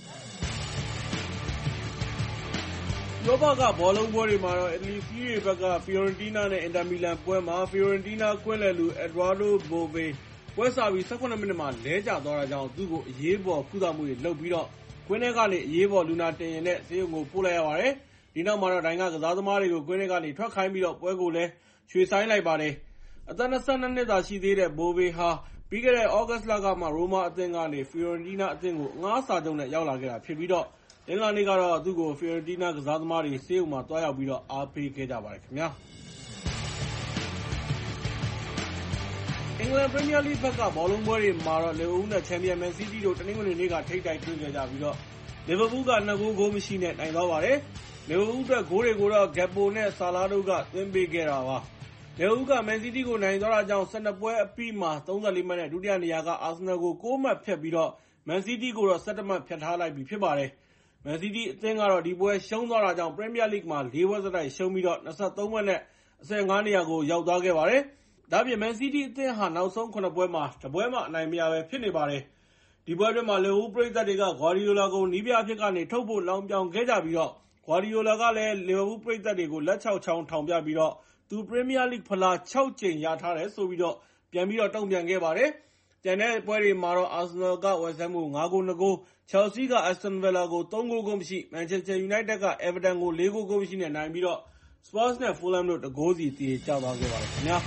ဥရောပကဘောလုံးပွဲတွေမှာတော့ Italy Serie A ဘက်က Fiorentina နဲ့ Inter Milan ပွဲမှာ Fiorentina ကွင်းလယ်လူ Eduardo Bove ပွဲစပြီးဆယ့်ခုနစ်မိနစ်မှာလဲကျသွားတာကြောင့်သူ့ကိုအရေးပေါ်ကုသမှုတွေလုပ်ပြီးတော့ကွင်းထဲကနေအရေးပေါ်လူနာတင်ရင်နဲ့ဆေးရုံကိုပို့လိုက်ရပါတယ်။ဒီနောက်မှာတော့ဒိုင်ကကစားသမားတွေကိုကွင်းထဲကနေထွက်ခိုင်းပြီးတော့ပွဲကိုလည်းရွှေ့ဆိုင်းလိုက်ပါတယ်။အသက်၂၂နှစ်သာရှိသေးတဲ့ Bove ဟာပြီးခဲ့တဲ့သြဂုတ်လကမှ Roma အသင်းကနေ Fiorentina အသင်းကိုအငှားစာချုပ်နဲ့ရောက်လာခဲ့တာဖြစ်ပြီးတော့အင်္ဂါနေ့ကတော့သူ့ကို Fiorentina ကစားသမားတွေဆေးရုံမှာတွားရောက်ပြီးတော့အားပေးခဲ့ကြပါတယ်ခင်ဗျာ။အင်္ဂလန်ပရီးမီးယားလိဂ်ဘက်ကဘောလုံးပွဲတွေမှာတော့လီဗာပူးနဲ့ချန်ပီယံမန်စီးတီးတို့တနင်္ဂနွေနေ့ကထိပ်တိုက်တွေ့ခဲ့ကြပြီးတော့လီဗာပူးကနှစ်ဂိုးဂိုးမရှိနဲ့နိုင်သွားပါတယ်။လီဗာပူးအတွက်ဂိုးတွေကိုတော့ Gakpo နဲ့ Salah တို့ကသွင်းပေးခဲ့တာပါ။လီဗာပူးကမန်စီးတီးကိုနိုင်သွားတာကြောင့်ဆယ်နှစ်ပွဲအပြီးမှာသုံးဆယ်လေးမှတ်နဲ့ဒုတိယနေရာကအာဆင်နယ်ကိုကိုးမှတ်ဖြတ်ပြီးတော့မန်စီးတီးကိုတော့ဆယ့်တစ်မှတ်ဖြတ်ထားလိုက်ပြီဖြစ်ပါတယ်။မန်စီးတီးအသင်းကတော့ဒီပွဲရှုံးသွားတာကြောင့်ပရီးမီးယားလိဂ်မှာလေးပွဲဆက်တိုက်ရှုံးပြီးတော့၂၃မှတ်နဲ့အဆင့်ငါးနေရာကိုရောက်သွားခဲ့ပါတယ်။ဒါ့အပြင်မန်စီးတီးအသင်းဟာနောက်ဆုံးခုနှစ်ပွဲမှာတစ်ပွဲမှအနိုင်မရဘဲဖြစ်နေပါတယ်။ဒီပွဲအတွင်းမှာလီဗာပူးပရိသတ်တွေကဂွာဒီယိုလာကိုနီးပြအဖြစ်ကနေထုတ်ဖို့လောင်ပြောင်ခဲ့ကြပြီးတော့ဂွာဒီယိုလာကလည်းလီဗာပူးပရိသတ်တွေကိုလက်ချောက်ချောင်းထောင်ပြပြီးတော့သူပရီးမီးယားလိဂ်ဖလားခြောက်ကြိမ်ရထားတယ်ဆိုပြီးတော့ပြန်ပြီးတော့တုံ့ပြန်ခဲ့ပါတယ်။ကျန်တဲ့ပွဲတွေမှာတော့အာဆင်နယ်ကဝက်စ်ဟမ်းကိုငါးဂိုးနှစ်ဂိုး၊ ချယ်လ်ဆီးကအက်စတွန်ဗီလာကိုသုံးဂိုးဂိုးမရှိ၊ မန်ချက်စတာယူနိုက်တက်ကအဲဗာတန်ကိုလေးဂိုးဂိုးမရှိနဲ့နိုင်ပြီးတော့စပါးစ်နဲ့ဖူးလ်ဟမ်းတို့တစ်ဂိုးစီသရေကျသွားခဲ့ပါတယ်ခင်ဗျာ။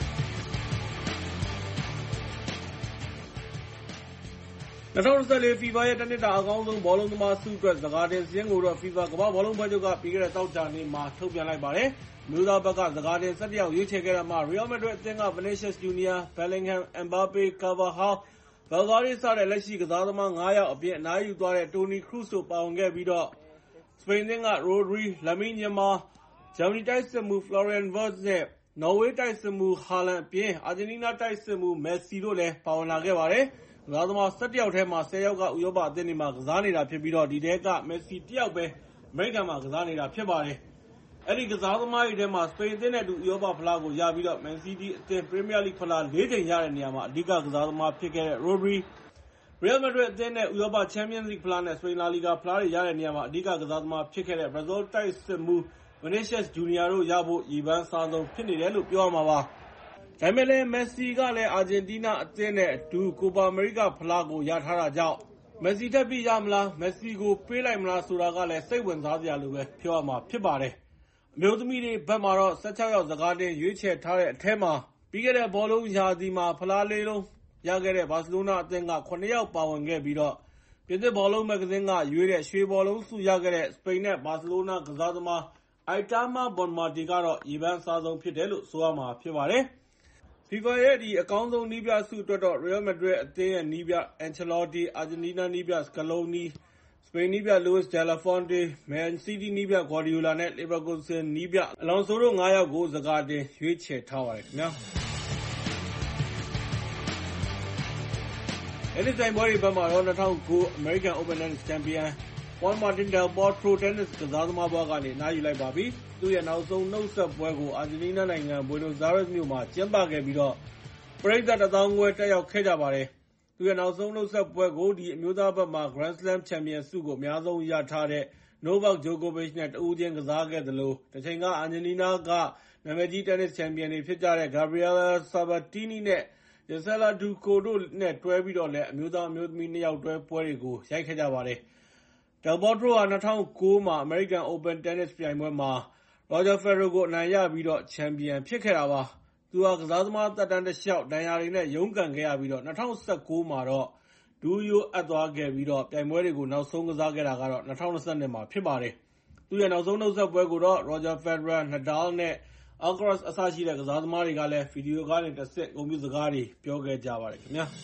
၂၀၂၄ FIFA ရဲ့တနှစ်တာအကောင်းဆုံးဘောလုံးသမားဆုအတွက်ဆန်ခါတင်စာရင်းကိုတော့ FIFA ကမ္ဘာ့ဘောလုံးအဖွဲ့ချုပ်ကပြီးခဲ့တဲ့သောကြာနေ့မှာထုတ်ပြန်လိုက်ပါတယ်။အမျိုးသားဘက်ကဆန်ခါတင်၁၁ယောက်ရွေးချယ်ခဲ့တာမှာ Real Madrid အသင်းက Vinicius Junior, Bellingham, Mbappe, Carvajal, Valverde စတဲ့လက်ရှိကစားသမားငါးယောက်အပြင်အနားယူသွားတဲ့ Toni Kroos တို့ပါဝင်ခဲ့ပြီးတော့စပိန်အသင်းက Rodri, Lamine Yamal, ဂျာမနီတိုက်စစ်မှူး Florian Wirtz နဲ့ နော်ဝေးတိုက်စစ်မှူး Haaland အပြင်အာဂျင်တီးနားတိုက်စစ်မှူး Messi တို့လည်းပါဝင်လာခဲ့ပါတယ်။ကစားသမား၁၁ယောက်ထဲမှာဆယ်ယောက်ကဥရောပအသင်းတွေမှာကစားနေတာဖြစ်ပြီးတော့ဒီထဲက Messi တစ်ယောက်ပဲအမေရိကန်မှာကစားနေတာဖြစ်ပါတယ်။အဲဒီကစားသမားတွေထဲမှာစပိန်အသင်းနဲ့အတူဥရောပဖလားကိုရပြီးတော့မန်စီးတီးအသင်းပရီးမီးယားလိဂ်ဖလားလေးကြိမ်ရတဲ့နေရာမှာအဓိကကစားသမားဖြစ်ခဲ့တဲ့ Rodri, Real Madrid အသင်းနဲ့ဥရောပချန်ပီယံလိဂ်ဖလားနဲ့စပိန်လာလီဂါဖလားတွေရတဲ့နေရာမှာအဓိကကစားသမားဖြစ်ခဲ့တဲ့ Brazil တိုက်စစ်မှူး Vinicius Junior တို့ရဖို့ရည်ပန်းစားဆုံးဖြစ်နေတယ်လို့ပြောရမှာပါ။ဒါပေမဲ့လည်း Messi ကလည်းအာဂျင်တီးနားအသင်းနဲ့အတူကိုပါအမေရိကဖလားကိုရထားတာကြောင့် Messi ထက်ပြီးရမလား Messi ကိုပေးလိုက်မလားဆိုတာကလည်းစိတ်ဝင်စားစရာလိုပဲပြောရမှာဖြစ်ပါတယ်။အမျိုးသမီးတွေဘက်မှာတော့၁၆ယောက်စကားတင်ရွေးချယ်ထားတဲ့အထဲမှာပြီးခဲ့တဲ့ဘောလုံးရာသီမှာဖလားလေးလုံးရခဲ့တဲ့ဘာစီလိုနာအသင်းကခုနှစ်ယောက်ပါဝင်ခဲ့ပြီးတော့ပြင်သစ်ဘောလုံးမဂ္ဂဇင်းကရွေးတဲ့ရွှေဘောလုံးဆုရခဲ့တဲ့စပိန်နဲ့ဘာစီလိုနာကစားသမား Aitana Bonmati ကတော့ရေပန်းစားဆုံးဖြစ်တယ်လို့ဆိုရမှာဖြစ်ပါတယ်။ FIFA ရဲ့ဒီအကောင်းဆုံးနည်းပြဆုအတွက်တော့ Real Madrid အသင်းရဲ့နည်းပြ Ancelotti, Argentina နည်းပြ Scaloni, စပိန်နည်းပြ Luis de la Fuente, Man City နည်းပြ Guardiola နဲ့ Leverkusen နည်းပြ Alonso တို့ငါးယောက်ကိုစကာတင်ရွေးချယ်ထားပါတယ်ခင်ဗျာ။အဲဒီတိုင်ပွဲတွေဘက်မှာတော့၂၀၀၉ American Open Tennis Champion Juan Martín del Potro တင်းနစ်ကစားသမားဘွားကနေအနားယူလိုက်ပါပြီ။သူ့ရဲ့နောက်ဆုံးနှုတ်ဆက်ပွဲကိုအာဂျင်တီးနားနိုင်ငံ Buenos Aires မြို့မှာကျင်းပခဲ့ပြီးတော့ပရိသတ်တစ်သောင်းခွဲတက်ရောက်ခဲ့ကြပါတယ်။သူ့ရဲ့နောက်ဆုံးနှုတ်ဆက်ပွဲကိုဒီအမျိုးသားဘက်မှာ Grand Slam ချန်ပီယံဆုကိုအများဆုံးရထားတဲ့ Novak Djokovic နဲ့တဦးချင်းကစားခဲ့သလိုတစ်ချိန်ကအာဂျင်တီးနားကနာမည်ကြီးတင်းနစ်ချန်ပီယံတွေဖြစ်ကြတဲ့ Gabriela Sabatini နဲ့ Gisela Dulco တို့နဲ့တွဲပြီးတော့လည်းအမျိုးသားအမျိုးသမီးနှစ်ယောက်တွဲပွဲတွေကိုရိုက်ခဲ့ကြပါတယ်။ Del Potro ဟာ၂၀၀၉မှာ American Open တင်းနစ်ပြိုင်ပွဲမှာ Roger Federer ကိုအနိုင်ရပြီးတော့ချန်ပီယံဖြစ်ခဲ့တာပါ။သူဟာကစားသမားသက်တမ်းတစ်လျှောက်ဒဏ်ရာတွေနဲ့ရုန်းကန်ခဲ့ရပြီးတော့၂၀၁၉မှာတော့ဒူးရိုးအပ်သွားခဲ့ပြီးတော့ပြိုင်ပွဲတွေကိုနောက်ဆုံးကစားခဲ့တာကတော့၂၀၂၂မှာဖြစ်ပါတယ်။သူ့ရဲ့နောက်ဆုံးနှုတ်ဆက်ပွဲကိုတော့ Roger Federer, Nadal နဲ့ Alcaraz အစရှိတဲ့ကစားသမားတွေကလည်းဗီဒီယိုကနေတစ်ဆင့်ဂုဏ်ပြုစကားတွေပြောခဲ့ကြပါတယ်ခင်ဗျာ။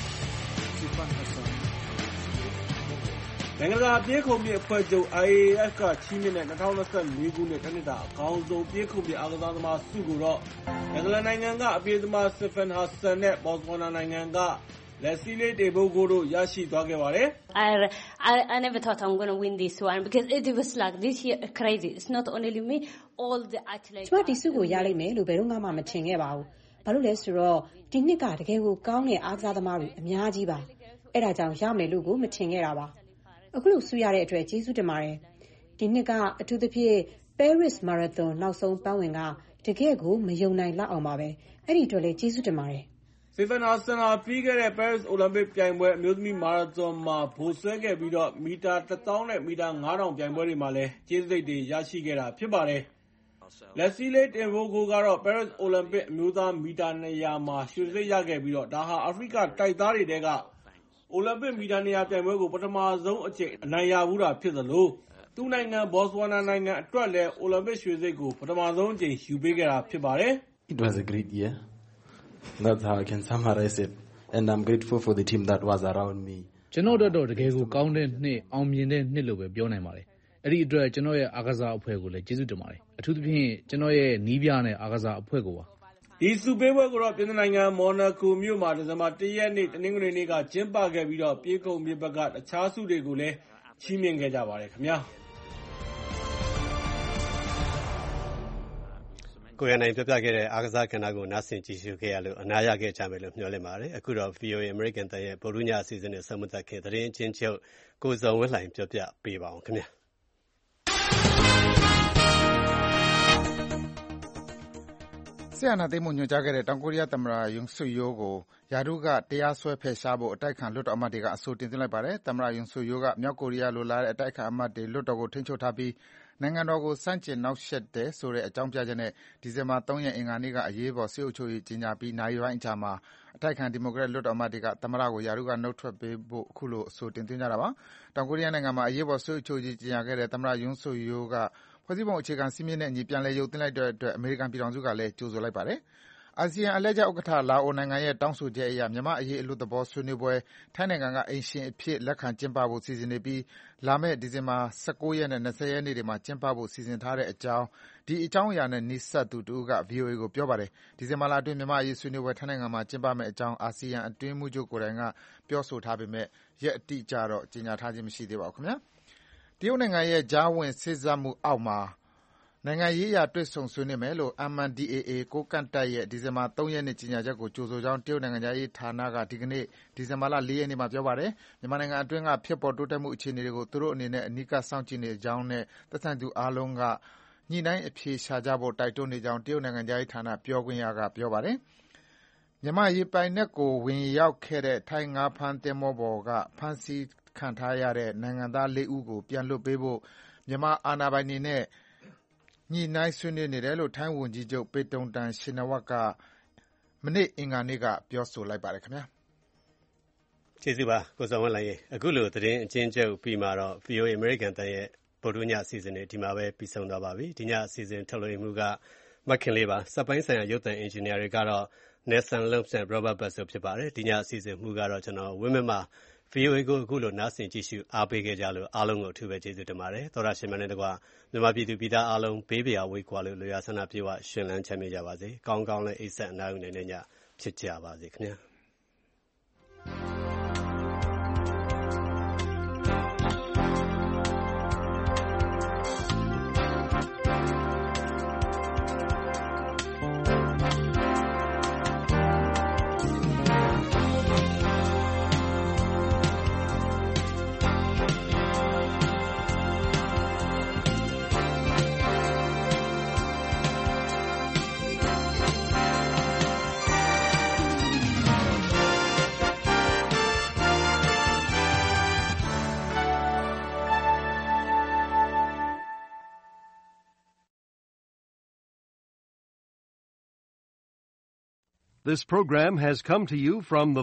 နိုင်ငံတကာပြေးခုန်ပစ်အဖွဲ့ချုပ် I A A F ကချီးမြှင့်တဲ့၂၀၂၄ခုနှစ်တစ်နှစ်တာအကောင်းဆုံးပြေးခုန်ပစ်အားကစားသမားဆုကိုတော့နယ်သာလန်နိုင်ငံကအပြေးသမား Sifan Hassan နဲ့ Botswana နိုင်ငံက Leslie Tebogo တို့ရရှိသွားခဲ့ပါတယ်။ I I I never thought I'm going to win this one because it was like this year crazy. It's not only me, all the athletes. ကျမဒီဆုကိုရလိမ့်မယ်လို့ဘယ်တော့မှမထင်ခဲ့ပါဘူး။ဘာလို့လဲဆိုတော့ဒီနှစ်ကတကယ်ကိုကောင်းတဲ့အားကစားသမားတွေအများကြီးပါ။အဲ့ဒါကြောင့်ရမယ်လို့ကိုမထင်ခဲ့တာပါ။အခုလို့ဆုရတဲ့အတွက်ကျေးဇူးတင်ပါတယ်။ဒီနှစ်ကအထူးသဖြင့် Paris Marathon နောက်ဆုံးပန်းဝင်ကတကယ်ကိုမယုံနိုင်လောက်အောင်ပါပဲ။အဲ့ဒီအတွက်လည်းကျေးဇူးတင်ပါတယ်။ Sifan Hassan ဟာပြီးခဲ့တဲ့ Paris Olympic ပြိုင်ပွဲအမျိုးသမီးမာရသွန်မှာဗိုလ်စွဲခဲ့ပြီးတော့မီတာတစ်သောင်းနဲ့မီတာငါးထောင်ပြိုင်ပွဲတွေမှာလည်းကျေးဇူးစိတ်တွေရရှိခဲ့တာဖြစ်ပါတယ်။ Leslie Tebogo ကတော့ Paris Olympic အမျိုးသားမီတာနှစ်ရာမှာရွှေတံဆိပ်ရခဲ့ပြီးတော့ဒါဟာအာဖရိကတိုက်သားတွေထဲက Olympic မီတာနှစ်ရာပြိုင်ပွဲကိုပထမဆုံးအကြိမ်အနိုင်ရဘူးတာဖြစ်သလိုသူ့နိုင်ငံ Botswana နိုင်ငံအတွက်လည်း Olympic ရွှေတံဆိပ်ကိုပထမဆုံးအကြိမ်ယူပေးခဲ့တာဖြစ်ပါတယ်။ It was a great year. That's how I can summarize it. And I'm grateful for the team that was around me. ကျွန်တော်တို့တော့တကယ်ကိုကောင်းတဲ့နှစ်အောင်မြင်တဲ့နှစ်လို့ပဲပြောနိုင်ပါတယ်။အဲ့ဒီအတွက်ကျွန်တော်ရဲ့အားကစားအဖွဲ့ကိုလည်းကျေးဇူးတင်ပါတယ်။အထူးသဖြင့်ကျွန်တော်ရဲ့နီးပြနဲ့အားကစားအဖွဲ့ကိုပါ။ဒီဆုပေးပွဲကိုတော့ပြင်သစ်နိုင်ငံမော်နာကိုမြို့မှာဒီဇင်ဘာတစ်ရက်နေ့တနင်္ဂနွေနေ့ကကျင်းပခဲ့ပြီးတော့ပြေးခုန်မြေဘက်ကတခြားဆုတွေကိုလည်းချီးမြှင့်ခဲ့ကြပါတယ်ခင်ဗျာ။ကိုရနိုင်ပြပြခဲ့တဲ့အားကစားကဏ္ဍကိုနားဆင်ကြည့်ရှုခဲ့ရလို့အနားရခဲ့ကြမယ်လို့မျှော်လင့်ပါတယ်။အခုတော့ ဗီအိုအေ American တန်ရဲ့ဗုဒ္ဓညအစီအစဉ်နဲ့ဆက်မသက်ခင်သတင်းချင်းချုပ်ကိုဇော်ဝင်းလှိုင်ပြောပြပေးပါအောင်ခင်ဗျာ။စစ်အာဏာသိမ်းမှုညွှန်ကြားခဲ့တဲ့တောင်ကိုရီးယားသမ္မတယွန်ဆွတ်ယိုးကိုရာထူးကတရားစွဲဖယ်ရှားဖို့အတိုက်အခံလွှတ်တော်အမတ်တွေကအဆိုတင်သွင်းလိုက်ပါတယ်။သမ္မတယွန်ဆွတ်ယိုးကမြောက်ကိုရီးယားလိုလားတဲ့အတိုက်အခံအမတ်တွေလွှတ်တော်ကိုထိန်းချုပ်ထားပြီးနိုင်ငံတော်ကိုဆန့်ကျင်နှောင့်ယှက်တယ်ဆိုတဲ့အကြောင်းပြချက်နဲ့ဒီဇင်ဘာသုံးရက်အင်္ဂါနေ့ကအရေးပေါ်စစ်အုပ်ချုပ်ရေးကြေညာပြီးနာရီပိုင်းအကြာမှာအတိုက်အခံဒီမိုကရက်လွှတ်တော်အမတ်တွေကသမ္မတကိုရာထူးကနုတ်ထွက်ပေးဖို့အခုလိုအဆိုတင်သွင်းကြတာပါ။တောင်ကိုရီးယားနိုင်ငံမှာအရေးပေါ်စစ်အုပ်ချုပ်ရေးကြေညာခဲ့တဲ့သမ္မတယွန်ဆွတ်ယိုးကဖွဲ့စည်းပုံအခြေခံစည်းမျဉ်းနဲ့အညီပြန်လည်ရုပ်သိမ်းလိုက်တဲ့အတွက်အမေရိကန်ပြည်ထောင်စုကလည်းကြိုဆိုလိုက်ပါတယ်။အာဆီယံအလှည့်ကျဥက္ကဋ္ဌလာအိုနိုင်ငံရဲ့တောင်းဆိုချက်အရမြန်မာ့အရေးအလွတ်သဘောဆွေးနွေးပွဲထိုင်းနိုင်ငံကအိမ်ရှင်အဖြစ်လက်ခံကျင်းပဖို့စီစဉ်နေပြီးလာမယ့်ဒီဇင်ဘာ၁၉ရက်နဲ့၂၀ရက်နေ့တွေမှာကျင်းပဖို့စီစဉ်ထားတဲ့အကြောင်းဒီအကြောင်းအရာနဲ့နီးစပ်သူတဦးက ဗွီအိုအေကိုပြောပါတယ်။ဒီဇင်ဘာလအတွင်းမြန်မာ့အရေးဆွေးနွေးပွဲထိုင်းနိုင်ငံမှာကျင်းပမယ့်အကြောင်းအာဆီယံအတွင်းရေးမှူးချုပ်ကိုယ်တိုင်ကပြောဆိုထားပေမယ့်ရက်အတိအကျတော့ကြေညာထားခြင်းမရှိသေးပါဘူး။တရုတ်နိုင်ငံရဲ့ကြားဝင်စေ့စပ်မှုအောက်မှာနိုင်ငံရေးအရတွေ့ဆုံဆွေးနွေးမယ်လို့ M N D A A ကိုးကန့်တပ်ရဲ့ဒီဇင်ဘာသုံးရက်နေ့ကြေညာချက်ကိုကြိုဆိုကြောင်းတရုတ်နိုင်ငံခြားရေးဌာနကဒီကနေ့ဒီဇင်ဘာလ၄ရက်နေ့မှာပြောပါတယ်။မြန်မာနိုင်ငံအတွင်းကဖြစ်ပေါ်တိုးတက်မှုအခြေအနေတွေကိုသူတို့အနေနဲ့အနီးကပ်စောင့်ကြည့်နေကြောင်းနဲ့သက်ဆိုင်သူအားလုံးကညှိနှိုင်းအဖြေရှာကြဖို့တိုက်တွန်းနေကြောင်းတရုတ်နိုင်ငံခြားရေးဌာနပြောခွင့်ရကပြောပါတယ်။မြန်မာရေပိုင်နက်ကိုဝင်ရောက်ခဲ့တဲ့ထိုင်းငါးဖမ်းသင်္ဘောပေါ်ကဖမ်းဆီးခံထားရတဲ့နိုင်ငံသားလေးဦးကိုပြန်လွှတ်ပေးဖို့မြန်မာအာဏာပိုင်တွေနဲ့ညှိနှိုင်းဆွေးနွေးနေတယ်လို့ထိုင်းဝန်ကြီးချုပ်ပေတုန်တန်ရှင်နဝတ်ကမနေ့အင်္ဂါနေ့ကပြောဆိုလိုက်ပါတယ်ခင်ဗျာ။ကျေးဇူးပါကိုဇော်ဝင်းလှိုင်ရေအခုလိုသတင်းအချင်းချုပ်ပြီးမှတော့ ဗီအိုအေ American တန်ရဲ့ဗုဒ္ဓညအစီအစဉ်တွေဒီမှာပဲပြီးဆုံးသွားပါပြီ။ဒီညအစီအစဉ်ထုတ်လွှင့်မှုကမခင်လေးပါစက်ပိုင်းဆိုင်ရာရုပ်သံအင်ဂျင်နီယာတွေကတော့ Nelson Lopes နဲ့ Robert Basso ဖြစ်ပါတယ်။ဒီညအစီအစဉ်မှုကတော့ကျွန်တော်ဝင်းမမဗီအိုအေကိုအခုလိုနားဆင်ကြည့်ရှုအားပေးခဲ့ကြလို့အားလုံးကိုအထူးပဲကျေးဇူးတင်ပါတယ်။သောရရှင်များနဲ့တကွမြန်မာပြည်သူပြည်သားအားလုံးဘေးပရာဝေးကွာလို့လူရဆန္ဒပြေဝရှင်လန်းချမ်းမြေ့ကြပါစေ။ကောင်းကောင်းနဲ့အိပ်ဆက်အနားယူနေတဲ့ညဖြစ်ကြပါစေခင်ဗျာ။ This program has come to you from the